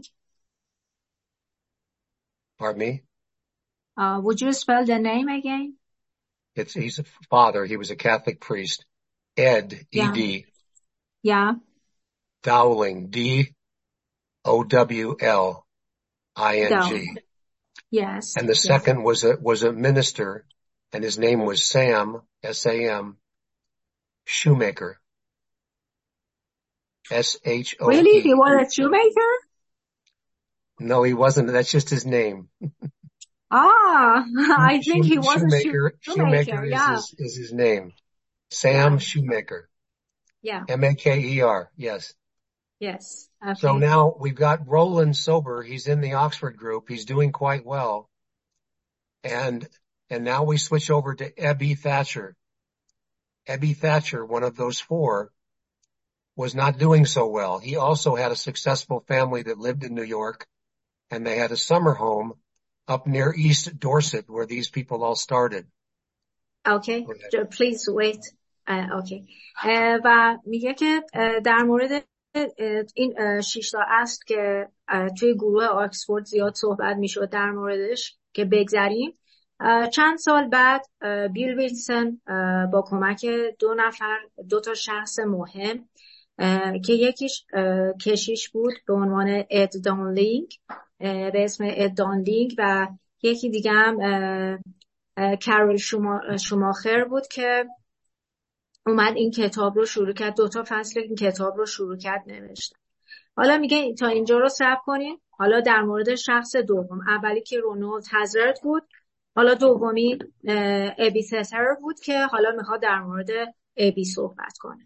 Pardon me? Uh, would you spell the name again? It's, he's a father. He was a Catholic priest. Ed, yeah. E D. Yeah. Dowling, D O W L I N G. Yes. And the yes. second was a, was a minister, and his name was Sam, S A M, Shoemaker. S H O E. Really? He was a shoemaker? No, he wasn't. That's just his name. Ah, I think he was Shoemaker. a shoemaker, Shoemaker is, yeah. his, is his name. Sam yeah. Shoemaker. Yeah. M A K E R, yes. Yes. Okay. So now we've got Roland sober. He's in the Oxford group. He's doing quite well. And, and now we switch over to Ebby Thatcher. Ebby Thatcher, one of those four, was not doing so well. He also had a successful family that lived in New York, and they had a summer home up near East Dorset where these people all started. Okay. Please wait. Uh, okay. uh, و میگه که uh, در مورد این شش تا اصل که توی گروه آکسفورد زیاد صحبت میشد در موردش که بگذریم، چند سال بعد بیل ویلسون با کمک دو نفر دو تا شخص مهم که یکیش کشیش بود به عنوان اد دانلینگ به اسم اد دانلینگ و یکی دیگه هم کارول شوما، شوماخر بود که اومد این کتاب رو شروع کرد، دو تا فصل این کتاب رو شروع کرد نوشت. حالا میگه تا اینجا رو صبر کنین. حالا در مورد شخص دوم، اولی که رونالد هازارد بود، حالا دومی ابی ستر بود که حالا میخواد در مورد ابی صحبت کنه.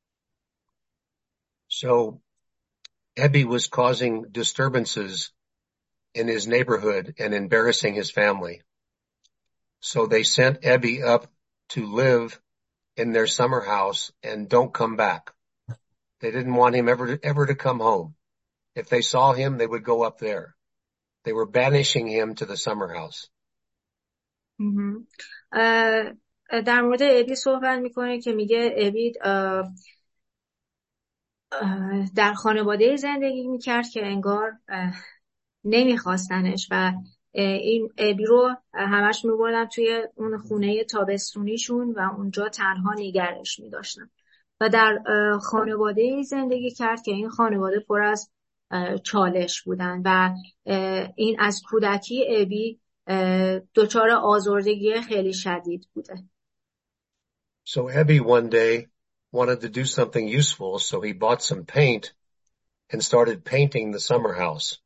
So Ebby was causing disturbances in his neighborhood and embarrassing his family. So they sent Ebby up to live in their summer house and don't come back. They didn't want him ever to, ever to come home. If they saw him, they would go up there. They were banishing him to the summer house. Mm-hmm. uh, در مورد ابی صحبت میکنه که میگه ابی uh, uh, در خانواده زندگی میکرد که انگار uh, نمیخواستنش و این ابی رو همش میبردن توی اون خونه تابستونیشون و اونجا تنها نگرش میداشتن و در خانواده زندگی کرد که این خانواده پر از چالش بودن و این از کودکی ابی دچار آزردگی خیلی شدید بوده. So Ebby one day wanted to do something useful, so he bought some paint and started painting the summer house.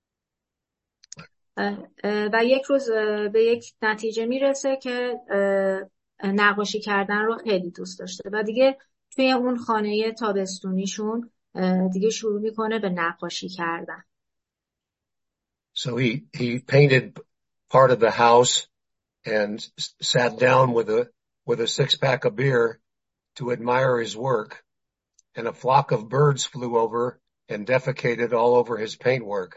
و یک روز به یک نتیجه میرسه که نقاشی کردن رو خیلی دوست داشته و دیگه توی اون خانه تابستونیشون دیگه شروع میکنه به نقاشی کردن. So he, he painted part of the house and sat down with a, with a six pack of beer to admire his work, and a flock of birds flew over and defecated all over his paintwork.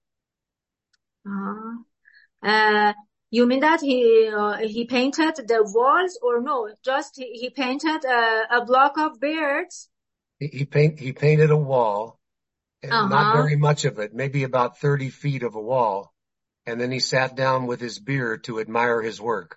Uh, uh, you mean that he uh, he painted the walls, or no? Just he, he painted uh, a block of birds. He, he paint he painted a wall, and Uh-huh. not very much of it, maybe about thirty feet of a wall, and then he sat down with his beer to admire his work.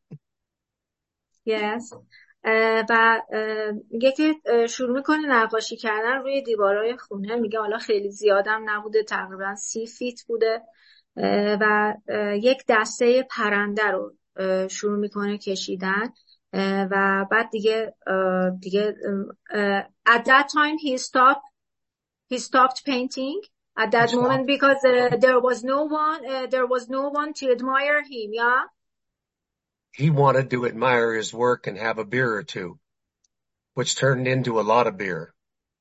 Yes. و میگه که شروع میکنه نقاشی کردن روی دیوارهای خونه. میگه حالا خیلی زیادم نبوده، تقریبا سی فیت بوده و یک دسته پرنده رو شروع میکنه کشیدن و بعد دیگه دیگه at that time he stopped he stopped painting at that moment because uh, there was no one uh, there was no one to admire him. Yeah. He wanted to admire his work and have a beer or two, which turned into a lot of beer.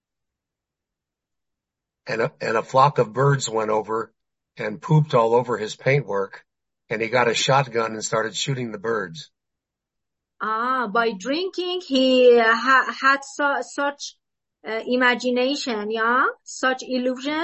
And a, and a flock of birds went over and pooped all over his paintwork, and he got a shotgun and started shooting the birds. Ah, by drinking, he ha- had so, such uh, imagination, yeah? Such illusion?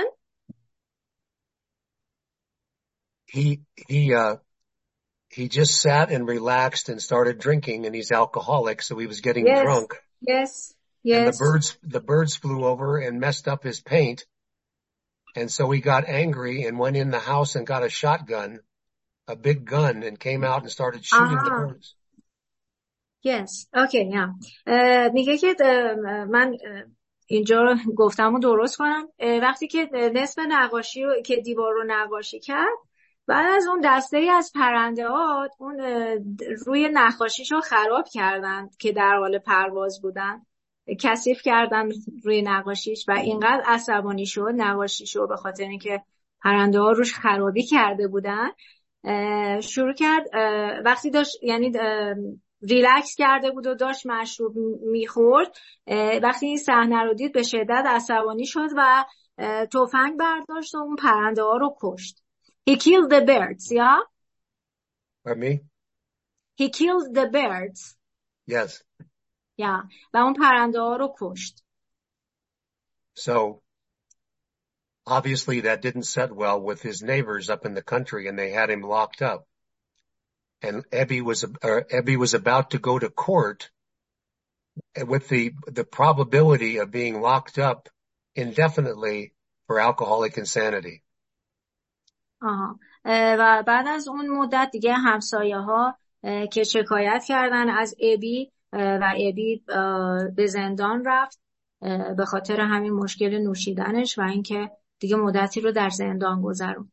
He, he, uh, he just sat and relaxed and started drinking, and he's alcoholic, so he was getting yes, drunk. Yes, yes. And the birds, the birds flew over and messed up his paint. And so he got angry and went in the house and got a shotgun, a big gun, and came out and started shooting ah. the birds. Yes, okay, yeah. uh, میگه که uh, من uh, اینجا گفتم رو درست کنم. uh, وقتی که نصف نقاشی رو که دیوار رو نقاشی کرد، بعد از اون دسته ای از پرنده ها اون روی نقاشیش رو خراب کردن که در حال پرواز بودن، کثیف کردن روی نقاشیش و اینقدر عصبانی شد نقاشیش رو به خاطر اینکه پرنده ها روش خرابی کرده بودن. شروع کرد وقتی داشت یعنی ریلکس کرده بود و داشت مشروب میخورد، وقتی این صحنه رو دید به شدت عصبانی شد و تفنگ برداشت و اون پرنده ها رو کشت. He killed the birds, yeah? Pardon me? He killed the birds. Yes. Yeah. و اون پرنده ها رو کشت. So, obviously that didn't set well with his neighbors up in the country, and they had him locked up. And Ebby was, uh, Ebby was about to go to court with the, the probability of being locked up indefinitely for alcoholic insanity. آها. و بعد از اون مدت دیگه همسایه ها که شکایت کردن از ابی و ابی به زندان رفت به خاطر همین مشکل نوشیدنش و اینکه دیگه مدتی رو در زندان گذروند.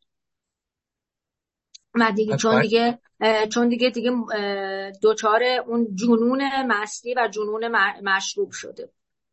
و دیگه چون دیگه چون دیگه دیگه دوچار اون جنون مستی و جنون مشروب شده.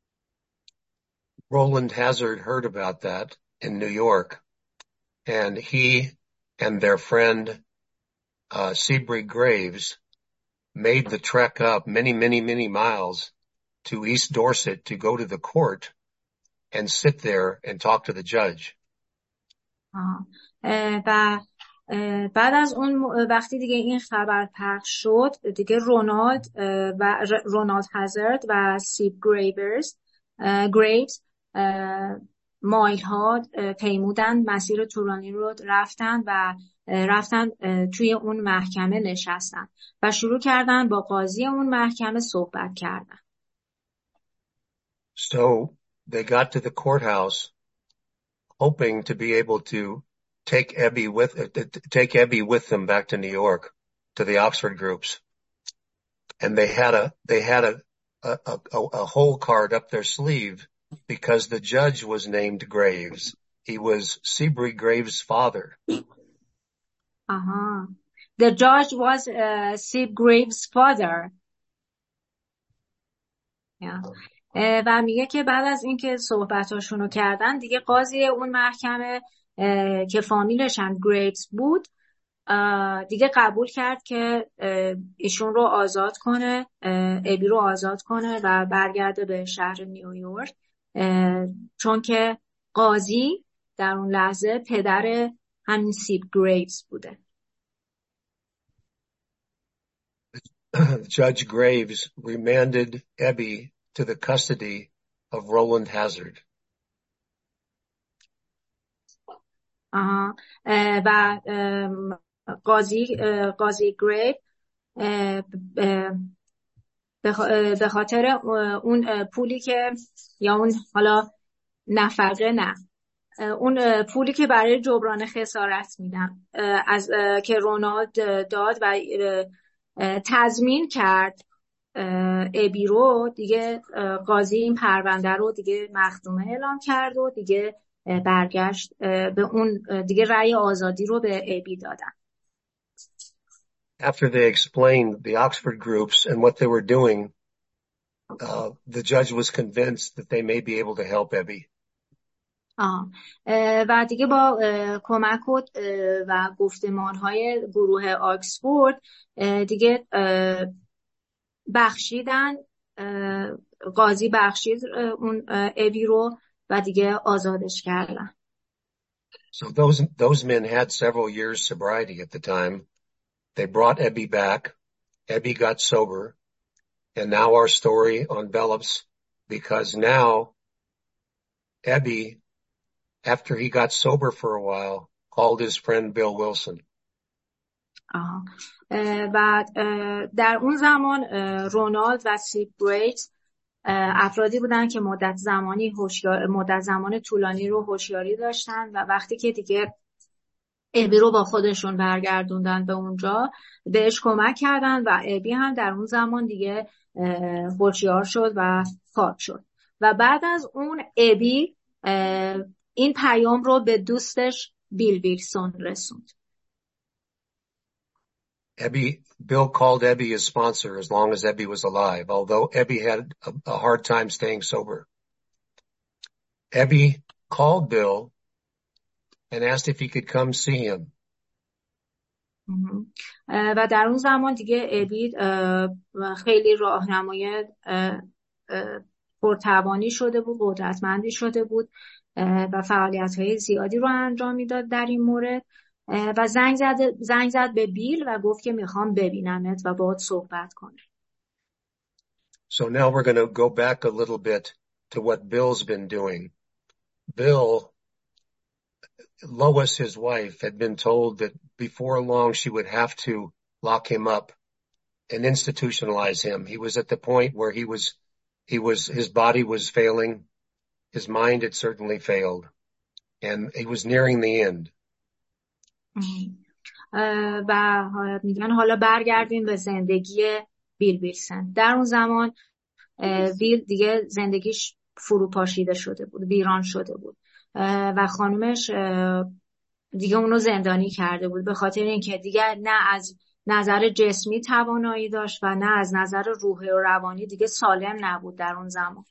Roland Hazard heard about that in New York, and he and their friend uh Seabury Graves made the trek up many, many, many miles to East Dorset to go to the court and sit there and talk to the judge. آه. و بعد از اون وقتی دیگه این خبر پخش شد، دیگه رونالد و رونالد هازارد و سیب گریورز گریوز مایل ها پیمودن مسیر طولانی رو رفتن و رفتن توی اون محکمه نشستن و شروع کردن با قاضی اون محکمه صحبت کردن. So they got to the courthouse hoping to be able to take Ebby with uh, take Ebby with them back to New York to the Oxford groups, and they had a they had a a, a a hole card up their sleeve because the judge was named Graves. He was Seabury Graves' father. Uh-huh. The judge was uh, Seabury Graves' father. Yeah. و میگه که بعد از اینکه صحبتاشونو کردن دیگه قاضی اون محکمه که فامیلش هم گریوز بود دیگه قبول کرد که ایشون رو آزاد کنه، ابی رو آزاد کنه و برگرده به شهر نیویورک، چون که قاضی در اون لحظه پدر همین سیب گریوز بوده. Judge Graves remanded Ebby to the custody of Roland Hazard. آها. و قاضی قاضی گریو به خاطر اون پولی که یا اون حالا نفقه نه اون پولی که برای جبران خسارت میدن از که رونالد داد و تضمین کرد ابی رو، دیگه قاضی این پرونده رو دیگه مختومه اعلام کرد و دیگه برگشت به اون، دیگه رأی آزادی رو به ابی دادن. After they explained the Oxford groups and what they were doing, uh, the judge was convinced that they may be able to help Ebby. آه. و دیگه با کمک و, و گفتمانهای گروه آکسفورد دیگه بخشیدن، قاضی بخشید اون ابی رو و دیگه آزادش کردن. So those those men had several years sobriety at the time. They brought Ebby back. Ebby got sober. And now our story envelops because now Ebby, after he got sober for a while, called his friend Bill Wilson. آها. و در اون زمان رونالد و سیب گریوز افرادی بودن که مدت زمانی هوشیار مدت زمان طولانی رو هوشیاری داشتن و وقتی که دیگه ابی رو با خودشون برگردوندن به اونجا بهش کمک کردن و ابی هم در اون زمان دیگه هوشیار شد و پاک شد. و بعد از اون ابی این پیام رو به دوستش بیل ویلسون رسوند. Ebby, Bill called Ebby his sponsor as long as Ebby was alive, although Ebby had a, a hard time staying sober. Ebby called Bill and asked if he could come see him. و در اون زمان دیگه ابی خیلی راهنمای پرتوانی شده بود، قدرتمندی شده بود و فعالیت‌های زیادی رو انجام میداد در این مورد و زنگ زد زنگ زد به بیل و گفت که میخوام ببینمت و باهات صحبت کنم. So now we're going to go back a little bit to what Bill's been doing. Bill, Lois, his wife, had been told that before long she would have to lock him up and institutionalize him. He was at the point where he was, he was, his body was failing. His mind had certainly failed. And he was nearing the end. و میگن حالا برگردیم به زندگی بیل ویلسون. در اون زمان بیل دیگه زندگیش فروپاشیده شده بود، ویران شده بود و خانومش دیگه اونو زندانی کرده بود به خاطر اینکه دیگه نه از نظر جسمی توانایی داشت و نه از نظر روحی و روانی دیگه سالم نبود در اون زمان.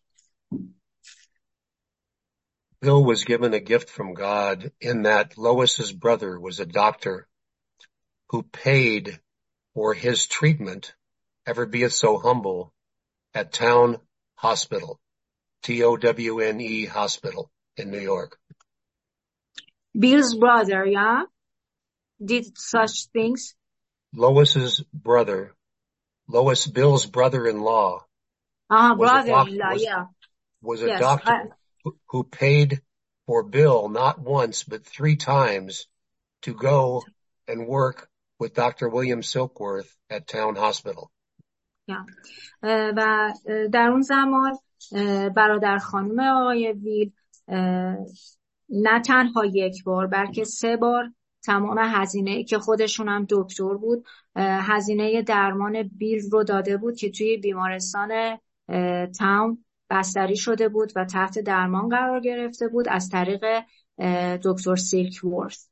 Bill was given a gift from God in that Lois's brother was a doctor who paid for his treatment, ever be it so humble, at Town Hospital, T O W N E Hospital in New York. Bill's brother, yeah, did such things. Lois's brother, Lois, Bill's brother-in-law, Ah, uh, was brother-in-law, was, yeah, was a yes, doctor I... who, who paid for Bill not once but three times to go and work with Doctor William Silkworth at Town Hospital. Yeah. Uh, و در اون زمان برادر خانم آقای ویل نه تنها یک بار بلکه سه بار تمام هزینه که خودشون هم دکتر بود هزینه درمان بیل رو داده بود که توی بیمارستان تاون بستری شده بود و تحت درمان قرار گرفته بود از طریق دکتر سیلکورث.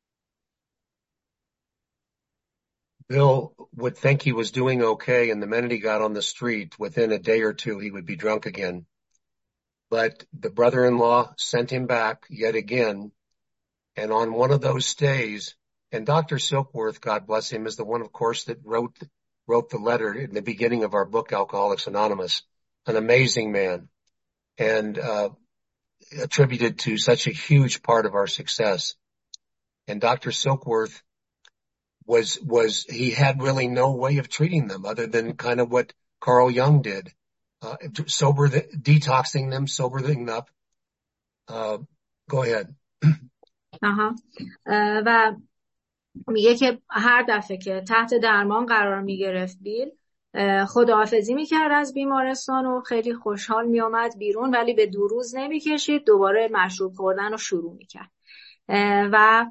Bill would think he was doing okay, and the minute he got on the street, within a day or two, he would be drunk again. But the brother-in-law sent him back yet again, and on one of those stays, And Doctor Silkworth, God bless him, is the one, of course, that wrote, wrote the letter in the beginning of our book, Alcoholics Anonymous. An amazing man, and, uh, attributed to such a huge part of our success. And Doctor Silkworth was, was, he had really no way of treating them other than kind of what Carl Jung did, uh, sober, the, detoxing them, sobering them up. Uh, go ahead. آها. و میگه که هر دفعه که تحت درمان قرار میگرفت بیل خداحافظی میکرد از بیمارستان و خیلی خوشحال میامد بیرون، ولی به دو روز نمیکشید دوباره مشروب خوردن رو شروع میکرد. و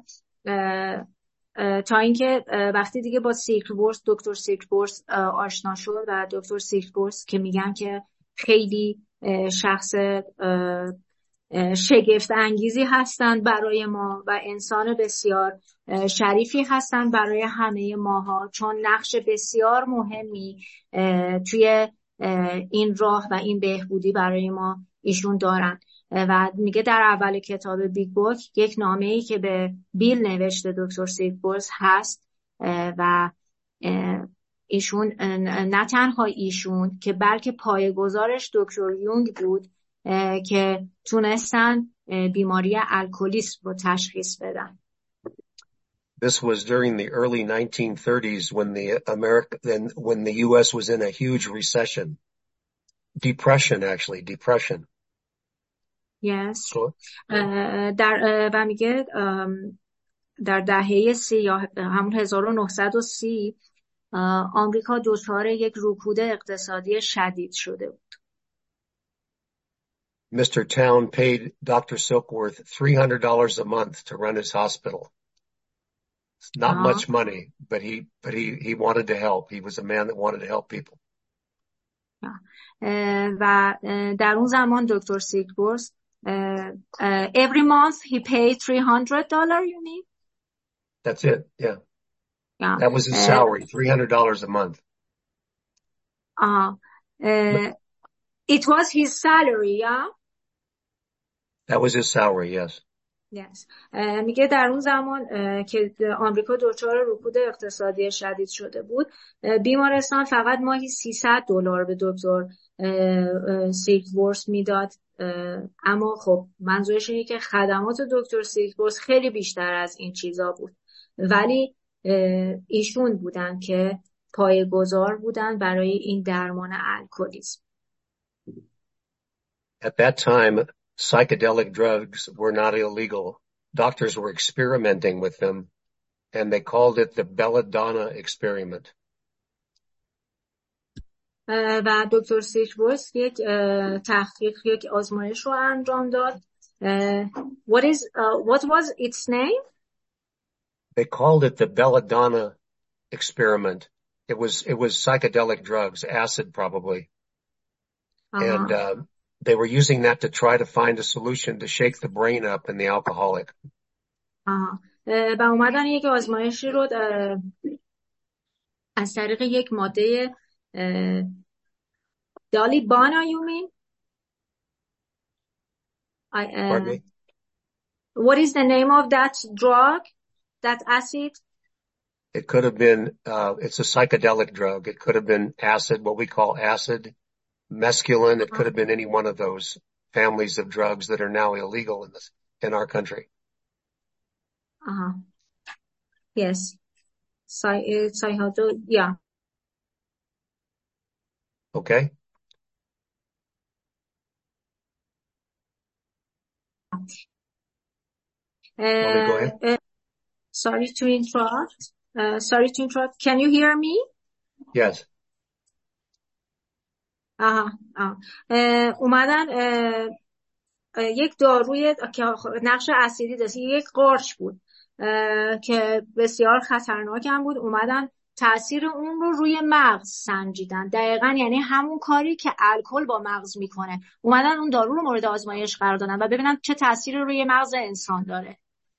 تا اینکه وقتی دیگه با سیکلبورس دکتر سیکلبورس آشنا شد و دکتر سیکلبورس که میگن که خیلی شخص شگفت انگیزی هستند برای ما و انسان بسیار شریفی هستند برای همه ماها، چون نقش بسیار مهمی توی این راه و این بهبودی برای ما ایشون دارن. و میگه در اول کتاب بیگ بوک یک نامه‌ای که به بیل نوشته دکتر سیکلبورس هست و ایشون نه تنها ایشون که بلکه پایه‌گذارش دکتر یونگ بود که تونستن بیماری الکلیسم رو تشخیص بدن. This was during the early nineteen thirties when the America, then when the U S was in a huge recession. Depression, actually, depression. Yes. Cool. در و میگه در دهه سی یا همون هزار و نهصد و سی آمریکا دچار یک رکود اقتصادی شدید شده بود. Mister Town paid Doctor Silkworth three hundred dollars a month to run his hospital. It's not uh-huh. much money, but he, but he, he wanted to help. He was a man that wanted to help people. و در اون زمان دکتر سیکلبورس every month he paid three hundred dollars, you mean? That's it. Yeah. Yeah. That was his salary, three hundred dollars a month. Uh, uh, it was his salary, yeah? That was his salary, yes. Yes. میگه در اون زمان که آمریکا دچار رکود اقتصادی شدید شده بود، بیمارستان فقط ماهی سیصد دلار به دکتر سیکلبورس میداد. اما خب منظورش اینه که خدمات دکتر سیکلبورس خیلی بیشتر از این چیزا بود، ولی ایشون بودن که پایه‌گذار بودن برای این درمان الکلیسم. At that time, psychedelic drugs were not illegal. Doctors were experimenting with them, and they called it the Belladonna experiment. و دکتر سیکلبورس یک تحقیق یک آزمایش رو انجام داد. What is uh, what was its name? They called it the Belladonna experiment. It was it was psychedelic drugs, acid probably, uh-huh. and uh, they were using that to try to find a solution to shake the brain up in the alcoholic. آها. و اومدن یک آزمایشی رو از طریق یک ماده دالی بانا you mean? I, uh, Pardon me? What is the name of that drug, that acid? It could have been, uh, it's a psychedelic drug. It could have been acid, what we call acid, mescaline. It could have been any one of those families of drugs that are now illegal in this, in our country. Uh-huh. Yes. Psy- psychodo, yeah. Okay. Uh, go ahead. Uh, sorry to interrupt. Uh, sorry to interrupt. Can you hear me? Yes. آها. آه. Uh, اومدن uh, uh, یک داروی که نقش اسیدی داشت، یک قارچ بود uh, که بسیار خطرناک هم بود. اومدن تأثیر اون رو روی مغز سنجیدن، دقیقاً یعنی همون کاری که الکل با مغز میکنه. اومدن اون دارو رو مورد آزمایش قرار دادن و ببینن چه تأثیری روی مغز انسان داره.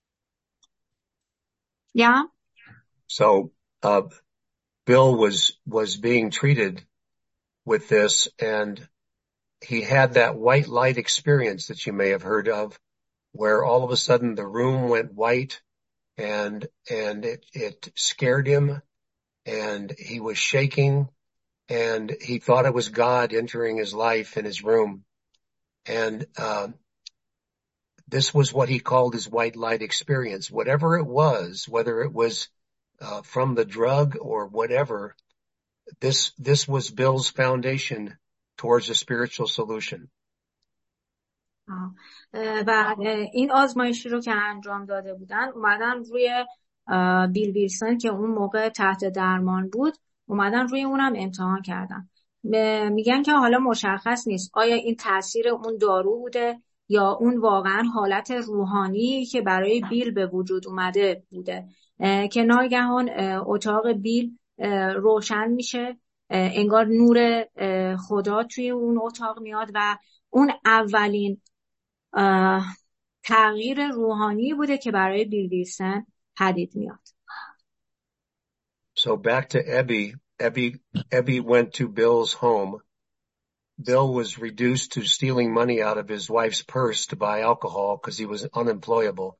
Yeah. So, uh, Bill was, was being treated with this, and he had that white light experience that you may have heard of, where all of a sudden the room went white and and it it scared him, and he was shaking, and he thought it was God entering his life in his room. And uh, this was what he called his white light experience. Whatever it was, whether it was uh, from the drug or whatever, this this was Bill's foundation towards a spiritual solution. و این آزمایشی رو که انجام داده بودن، اومدن روی بیل ویلسون که اون موقع تحت درمان بود، اومدن روی اونم امتحان کردن. میگن که حالا مشخص نیست آیا این تاثیر اون دارو بوده یا اون واقعا حالت روحانی که برای بیل به وجود اومده بوده که ناگهان اتاق بیل روشن میشه، انگار نور خدا توی اون اتاق میاد و اون اولین تغییر روحانی بوده که برای بیل ویلسون پدید میاد. So back to Ebby. Ebby, Ebby went to Bill's home. Bill was reduced to stealing money out of his wife's purse to buy alcohol because he was unemployable.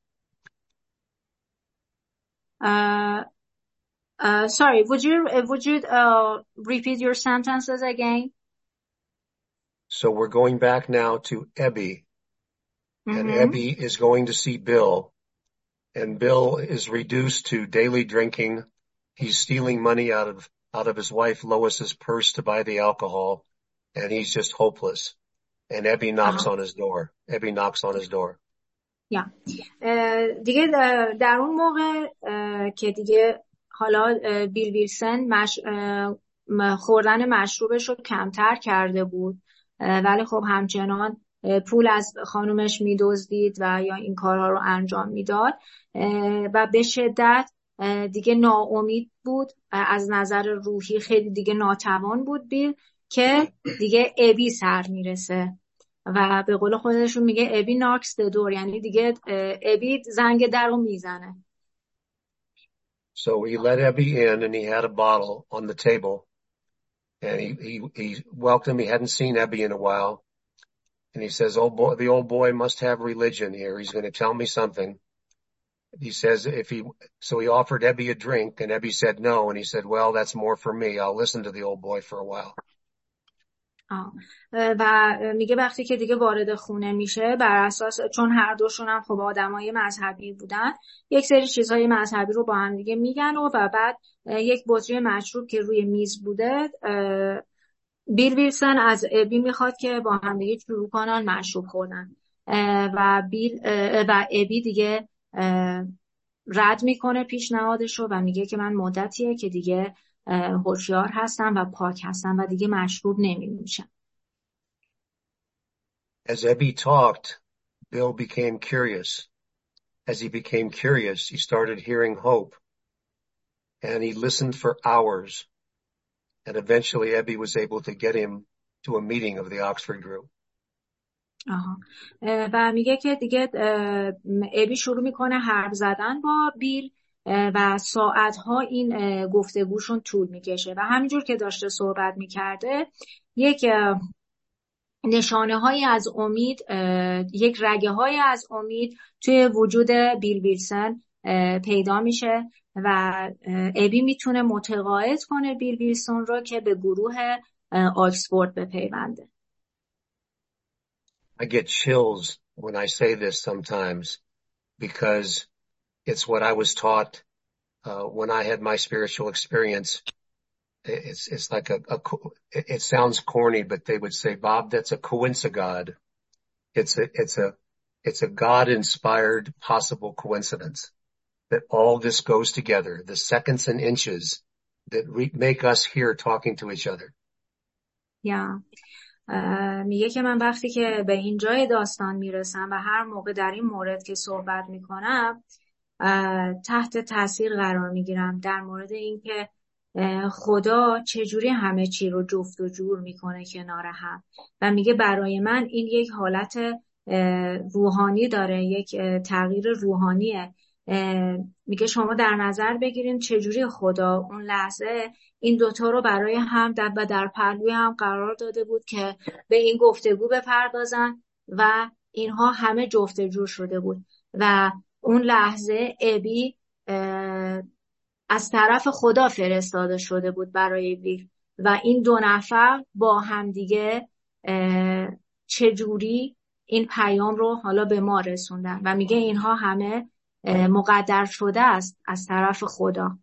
Uh, uh, sorry, would you, would you, uh, repeat your sentences again? So we're going back now to Ebby. Mm-hmm. And Ebby is going to see Bill. And Bill is reduced to daily drinking. He's stealing money out of, out of his wife Lois's purse to buy the alcohol. And he's just hopeless. And Ebby knocks uh-huh. on his door. Ebby knocks on his door. یا دیگه در اون موقع که دیگه حالا بیل ویلسون مش... خوردن مشروبش رو کمتر کرده بود، ولی خب همچنان پول از خانومش میدزدید و یا این کارها رو انجام میداد و به شدت دیگه ناامید بود، از نظر روحی خیلی دیگه ناتوان بود بیل که دیگه ابی سر میرسه و به قول خودشون میگه ابی ناکس د دور، یعنی دیگه ابی زنگ در رو میزنه. So he let Ebby in and he had a bottle on the table and he he he welcomed him. He hadn't seen Ebby in a while and he says, "Oh boy, the old boy must have religion here. He's going to tell me something." He says if he so he offered Ebby a drink and Ebby said no and he said, "Well, that's more for me. I'll listen to the old boy for a while." آه. و میگه وقتی که دیگه وارد خونه میشه، بر اساس چون هر دوشون هم خب آدمای مذهبی بودن، یک سری چیزهای مذهبی رو با هم دیگه میگن و, و بعد یک بطری مشروب که روی میز بوده، بیل ویلسون از ابی میخواد که با هم دیگه شروع کنن مشروب خوردن و بیل و ابی دیگه رد میکنه پیشنهادش رو و میگه که من مدتیه که دیگه هوشیار هستم و پاک هستم و دیگه مشروب نمی‌نوشم. As Ebby talked, Bill became curious. As he became curious, he started hearing hope. And he listened for hours. And eventually Ebby was able to get him to a meeting of the Oxford group. آها. و میگه که دیگه ابی شروع میکنه حرف زدن با بیل و ساعتها این گفتگوشون طول میکشه و همینجور که داشته صحبت میکرده یک نشانه های از امید، یک رگه های از امید توی وجود بیل ویلسون پیدا میشه و ابی میتونه متقاعد کنه بیل ویلسون رو که به گروه آکسفورد بپیونده. I get chills when I say this sometimes because it's what I was taught uh, when I had my spiritual experience. It's it's like a, a it sounds corny, but they would say, Bob, that's a coincidence. It's a it's a it's a God-inspired possible coincidence that all this goes together. The seconds and inches that re- make us here talking to each other. Yeah. میگه که من وقتی که به این جای داستان میرسم و هر موقع در این مورد که صحبت میکنم تحت تاثیر قرار میگیرم در مورد اینکه خدا چجوری همه چی رو جفت و جور میکنه کنار هم و میگه برای من این یک حالت روحانی داره، یک تغییر روحانیه. میگه شما در نظر بگیرین چجوری خدا اون لحظه این دوتا رو برای هم در و در پهلوی هم قرار داده بود که به این گفتگو بپردازن و اینها همه جفت جور شده بود و اون لحظه ابی از طرف خدا فرستاده شده بود برای بیل و این دو نفر با همدیگه چجوری این پیام رو حالا به ما رسوندن و میگه اینها همه مقدر شده است از طرف خدا.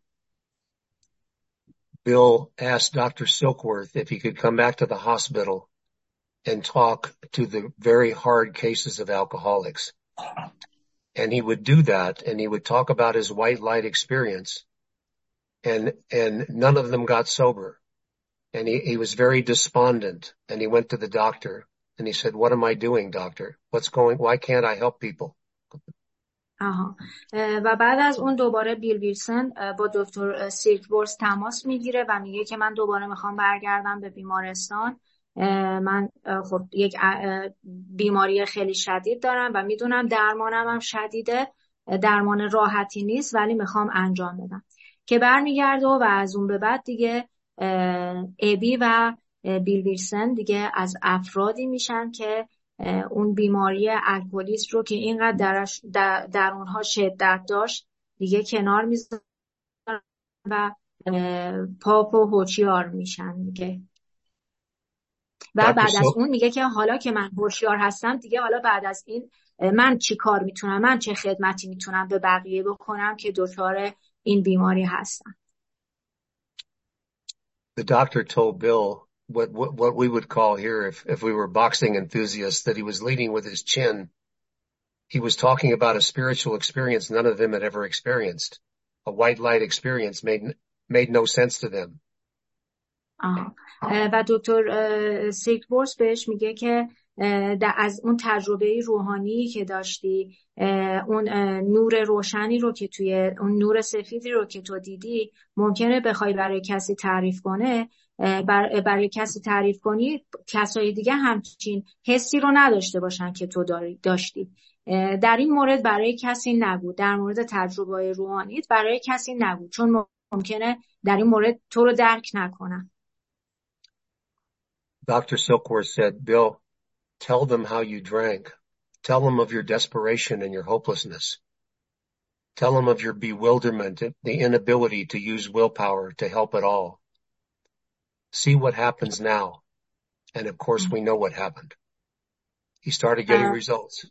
Bill asked Doctor Silkworth if he could come back to the hospital and talk to the very hard cases of alcoholics. And he would do that, and he would talk about his white light experience, and and none of them got sober. And he, he was very despondent, and he went to the doctor, and he said, what am I doing, doctor? What's going, why can't I help people? آها. و بعد از اون دوباره بیل ویلسون با دکتر سیلکورث تماس میگیره و میگه که من دوباره میخوام برگردم به بیمارستان. من خب یک بیماری خیلی شدید دارم و میدونم درمانم هم شدیده، درمان راحتی نیست ولی میخوام انجام بدم. که برمیگرده و از اون به بعد دیگه ابی و بیل ویلسون دیگه از افرادی میشن که اون بیماری الکلیسم رو که اینقدر درش در, در اونها شدت داشت دیگه کنار میذارن و پاک و هوشیار میشن دیگه. و بعد از اون میگه که حالا که من هوشیار هستم دیگه حالا بعد از این من چی کار میتونم، من چه خدمتی میتونم به بقیه بکنم که دچار این بیماری هستم. The doctor told Bill what, what, what we would call here, if, if we were boxing enthusiasts, that he was leading with his chin. He was talking about a spiritual experience none of them had ever experienced. A white light experience made, made no sense to them. آه. و دکتر سیلکورث بهش میگه که از اون تجربه روحانی که داشتی، اون نور روشنی رو که توی اون نور سفیدی رو که تو دیدی ممکنه بخوای برای کسی تعریف کنه، بر برای کسی تعریف کنی کسای دیگه همچین حسی رو نداشته باشن که تو داشتی. در این مورد برای کسی نگو، در مورد تجربه روحانیت برای کسی نگو، چون ممکنه در این مورد تو رو درک نکنن. Doctor Silkworth said, Bill, tell them how you drank. Tell them of your desperation and your hopelessness. Tell them of your bewilderment, the inability to use willpower to help at all. See what happens now. And of course, we know what happened. He started getting uh, results.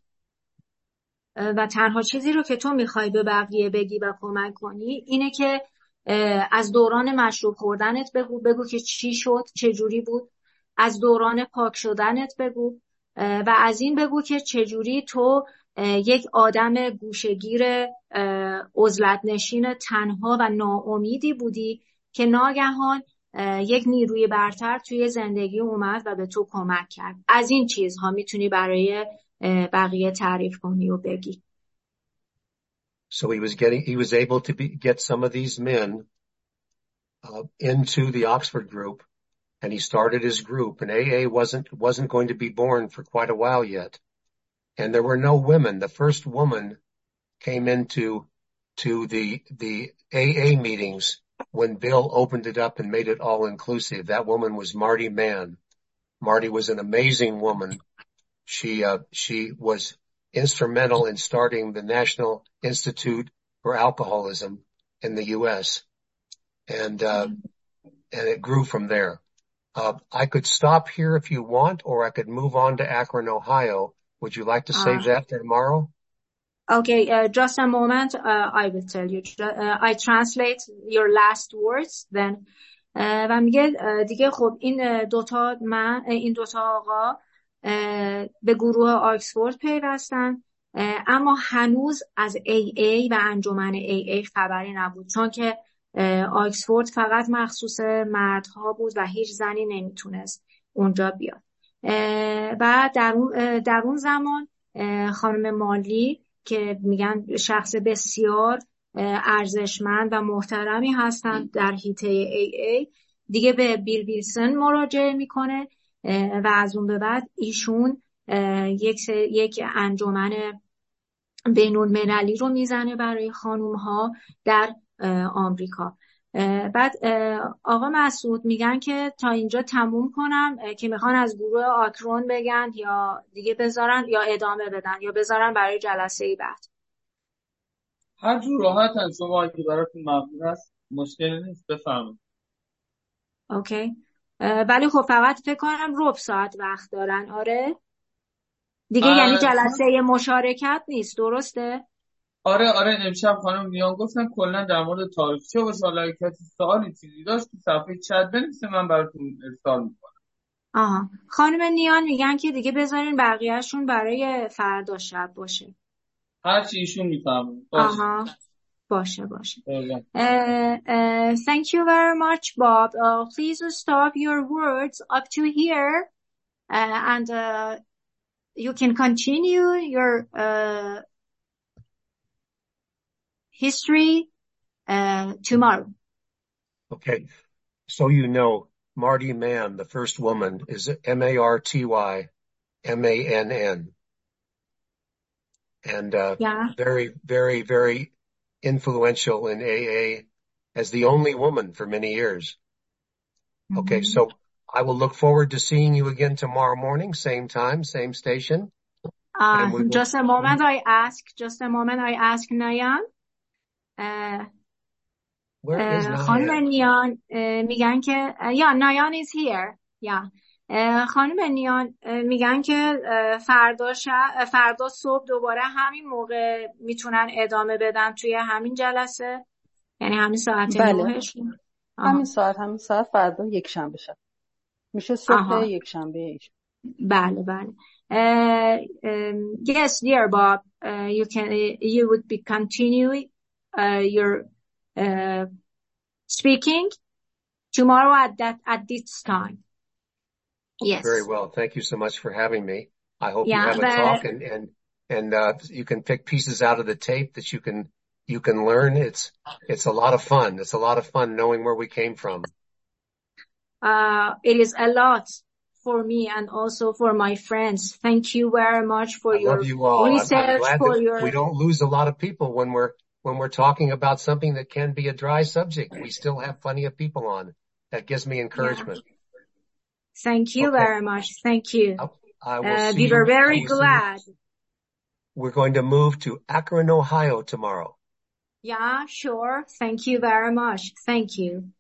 و تنها چیزی رو که تو میخوای به بقیه بگی و کمک کنی اینه که از دوران مشروب خوردنت بگو، بگو که چی شد، چه جوری بود. از دوران پاک شدنت بگو و از این بگو که چجوری تو یک آدم گوشه‌گیر عزلت نشین تنها و ناامیدی بودی که ناگهان یک نیروی برتر توی زندگی اومد و به تو کمک کرد. از این چیزها میتونی برای بقیه تعریف کنی و بگی. So he was getting, he was able to be, get some of these men uh, into the Oxford group. And he started his group, and A A wasn't, wasn't going to be born for quite a while yet. And there were no women. The first woman came into, to the, the A A meetings when Bill opened it up and made it all inclusive. That woman was Marty Mann. Marty was an amazing woman. She, uh, she was instrumental in starting the National Institute for Alcoholism in the U S. And, uh, and it grew from there. Uh, I could stop here if you want, or I could move on to Akron, Ohio. Would you like to save uh, that for tomorrow? Okay, uh, just a moment. Uh, I will tell you. Uh, I translate your last words then. Uh, و میگه دیگه خب این دوتا من این دوتا آقا به گروه آکسفورد پیوستن، اما هنوز از ای ای و انجمن ای ای خبری نبود، چون که آکسفورد فقط مخصوص مردها بود و هیچ زنی نمیتونست اونجا بیاد. و در اون, در اون زمان خانم مالی که میگن شخص بسیار ارزشمند و محترمی هستند در حیطه ای ای دیگه به بیل ویلسون مراجعه میکنه و از اون به بعد ایشون یک یک انجمن بین‌المللی رو میزنه برای خانوم ها در آمریکا. بعد آقا مسعود میگن که تا اینجا تموم کنم که میخوان از گروه آکرون بگن یا دیگه بذارن یا ادامه بدن یا بذارن برای جلسه بعد. هر جور راحتن شما اگه براتون مقبول هست مشکلی نیست بفرمایید. اوکی. ولی خب فقط فکر کنم ربع ساعت وقت دارن. آره دیگه یعنی جلسه مشارکت نیست، درسته؟ آره آره امشب خانم نیان گفتن کلا در مورد تاریخچه و حالا کسی سوالی چیزی داشت تو صفحه چت بنویسه من براتون ارسال میکنم. آها خانم نیان میگن که دیگه بذارین بقیهشون برای فردا شب باشه. هر چی ایشون میفهمه. آها باشه باشه. باشه. Uh, uh, thank you very much, Bob. Uh, please stop your words up to here, uh, and uh, you can continue your uh, history uh, tomorrow. Okay. So you know, Marty Mann, the first woman, is M A R T Y M A N N. And uh, yeah. very, very, very influential in A A as the only woman for many years. Mm-hmm. Okay, so I will look forward to seeing you again tomorrow morning, same time, same station. Uh, will... Just a moment, I ask, just a moment, I ask Nayan. Uh, Where is Nayan? خانم نیان میگن که یا نایان is here. یا خانم نیان میگن که فردا شب فردا صبح دوباره همین موقع میتونن ادامه بدن توی همین جلسه، یعنی همین ساعت بله. نوهشون. همین ساعت همین ساعت فردا یک شنبه شب میشه صبح یک شنبه. بله بله. uh, um, yes dear Bob, uh, you can you would be continuing uh, your uh, speaking tomorrow at that at this time. Yes. Very well. Thank you so much for having me. I hope yeah, you have a talk and and and uh, you can pick pieces out of the tape that you can you can learn. It's it's a lot of fun. It's a lot of fun knowing where we came from. Uh, it is a lot for me and also for my friends. Thank you very much for I your love you all. research. I'm, I'm glad for that your... we don't lose a lot of people when we're when we're talking about something that can be a dry subject. We still have plenty of people on. That gives me encouragement. Yeah. Thank you okay. very much. Thank you. I, I will uh, see we were you. very glad. We're going to move to Akron, Ohio tomorrow. Yeah, sure. Thank you very much. Thank you.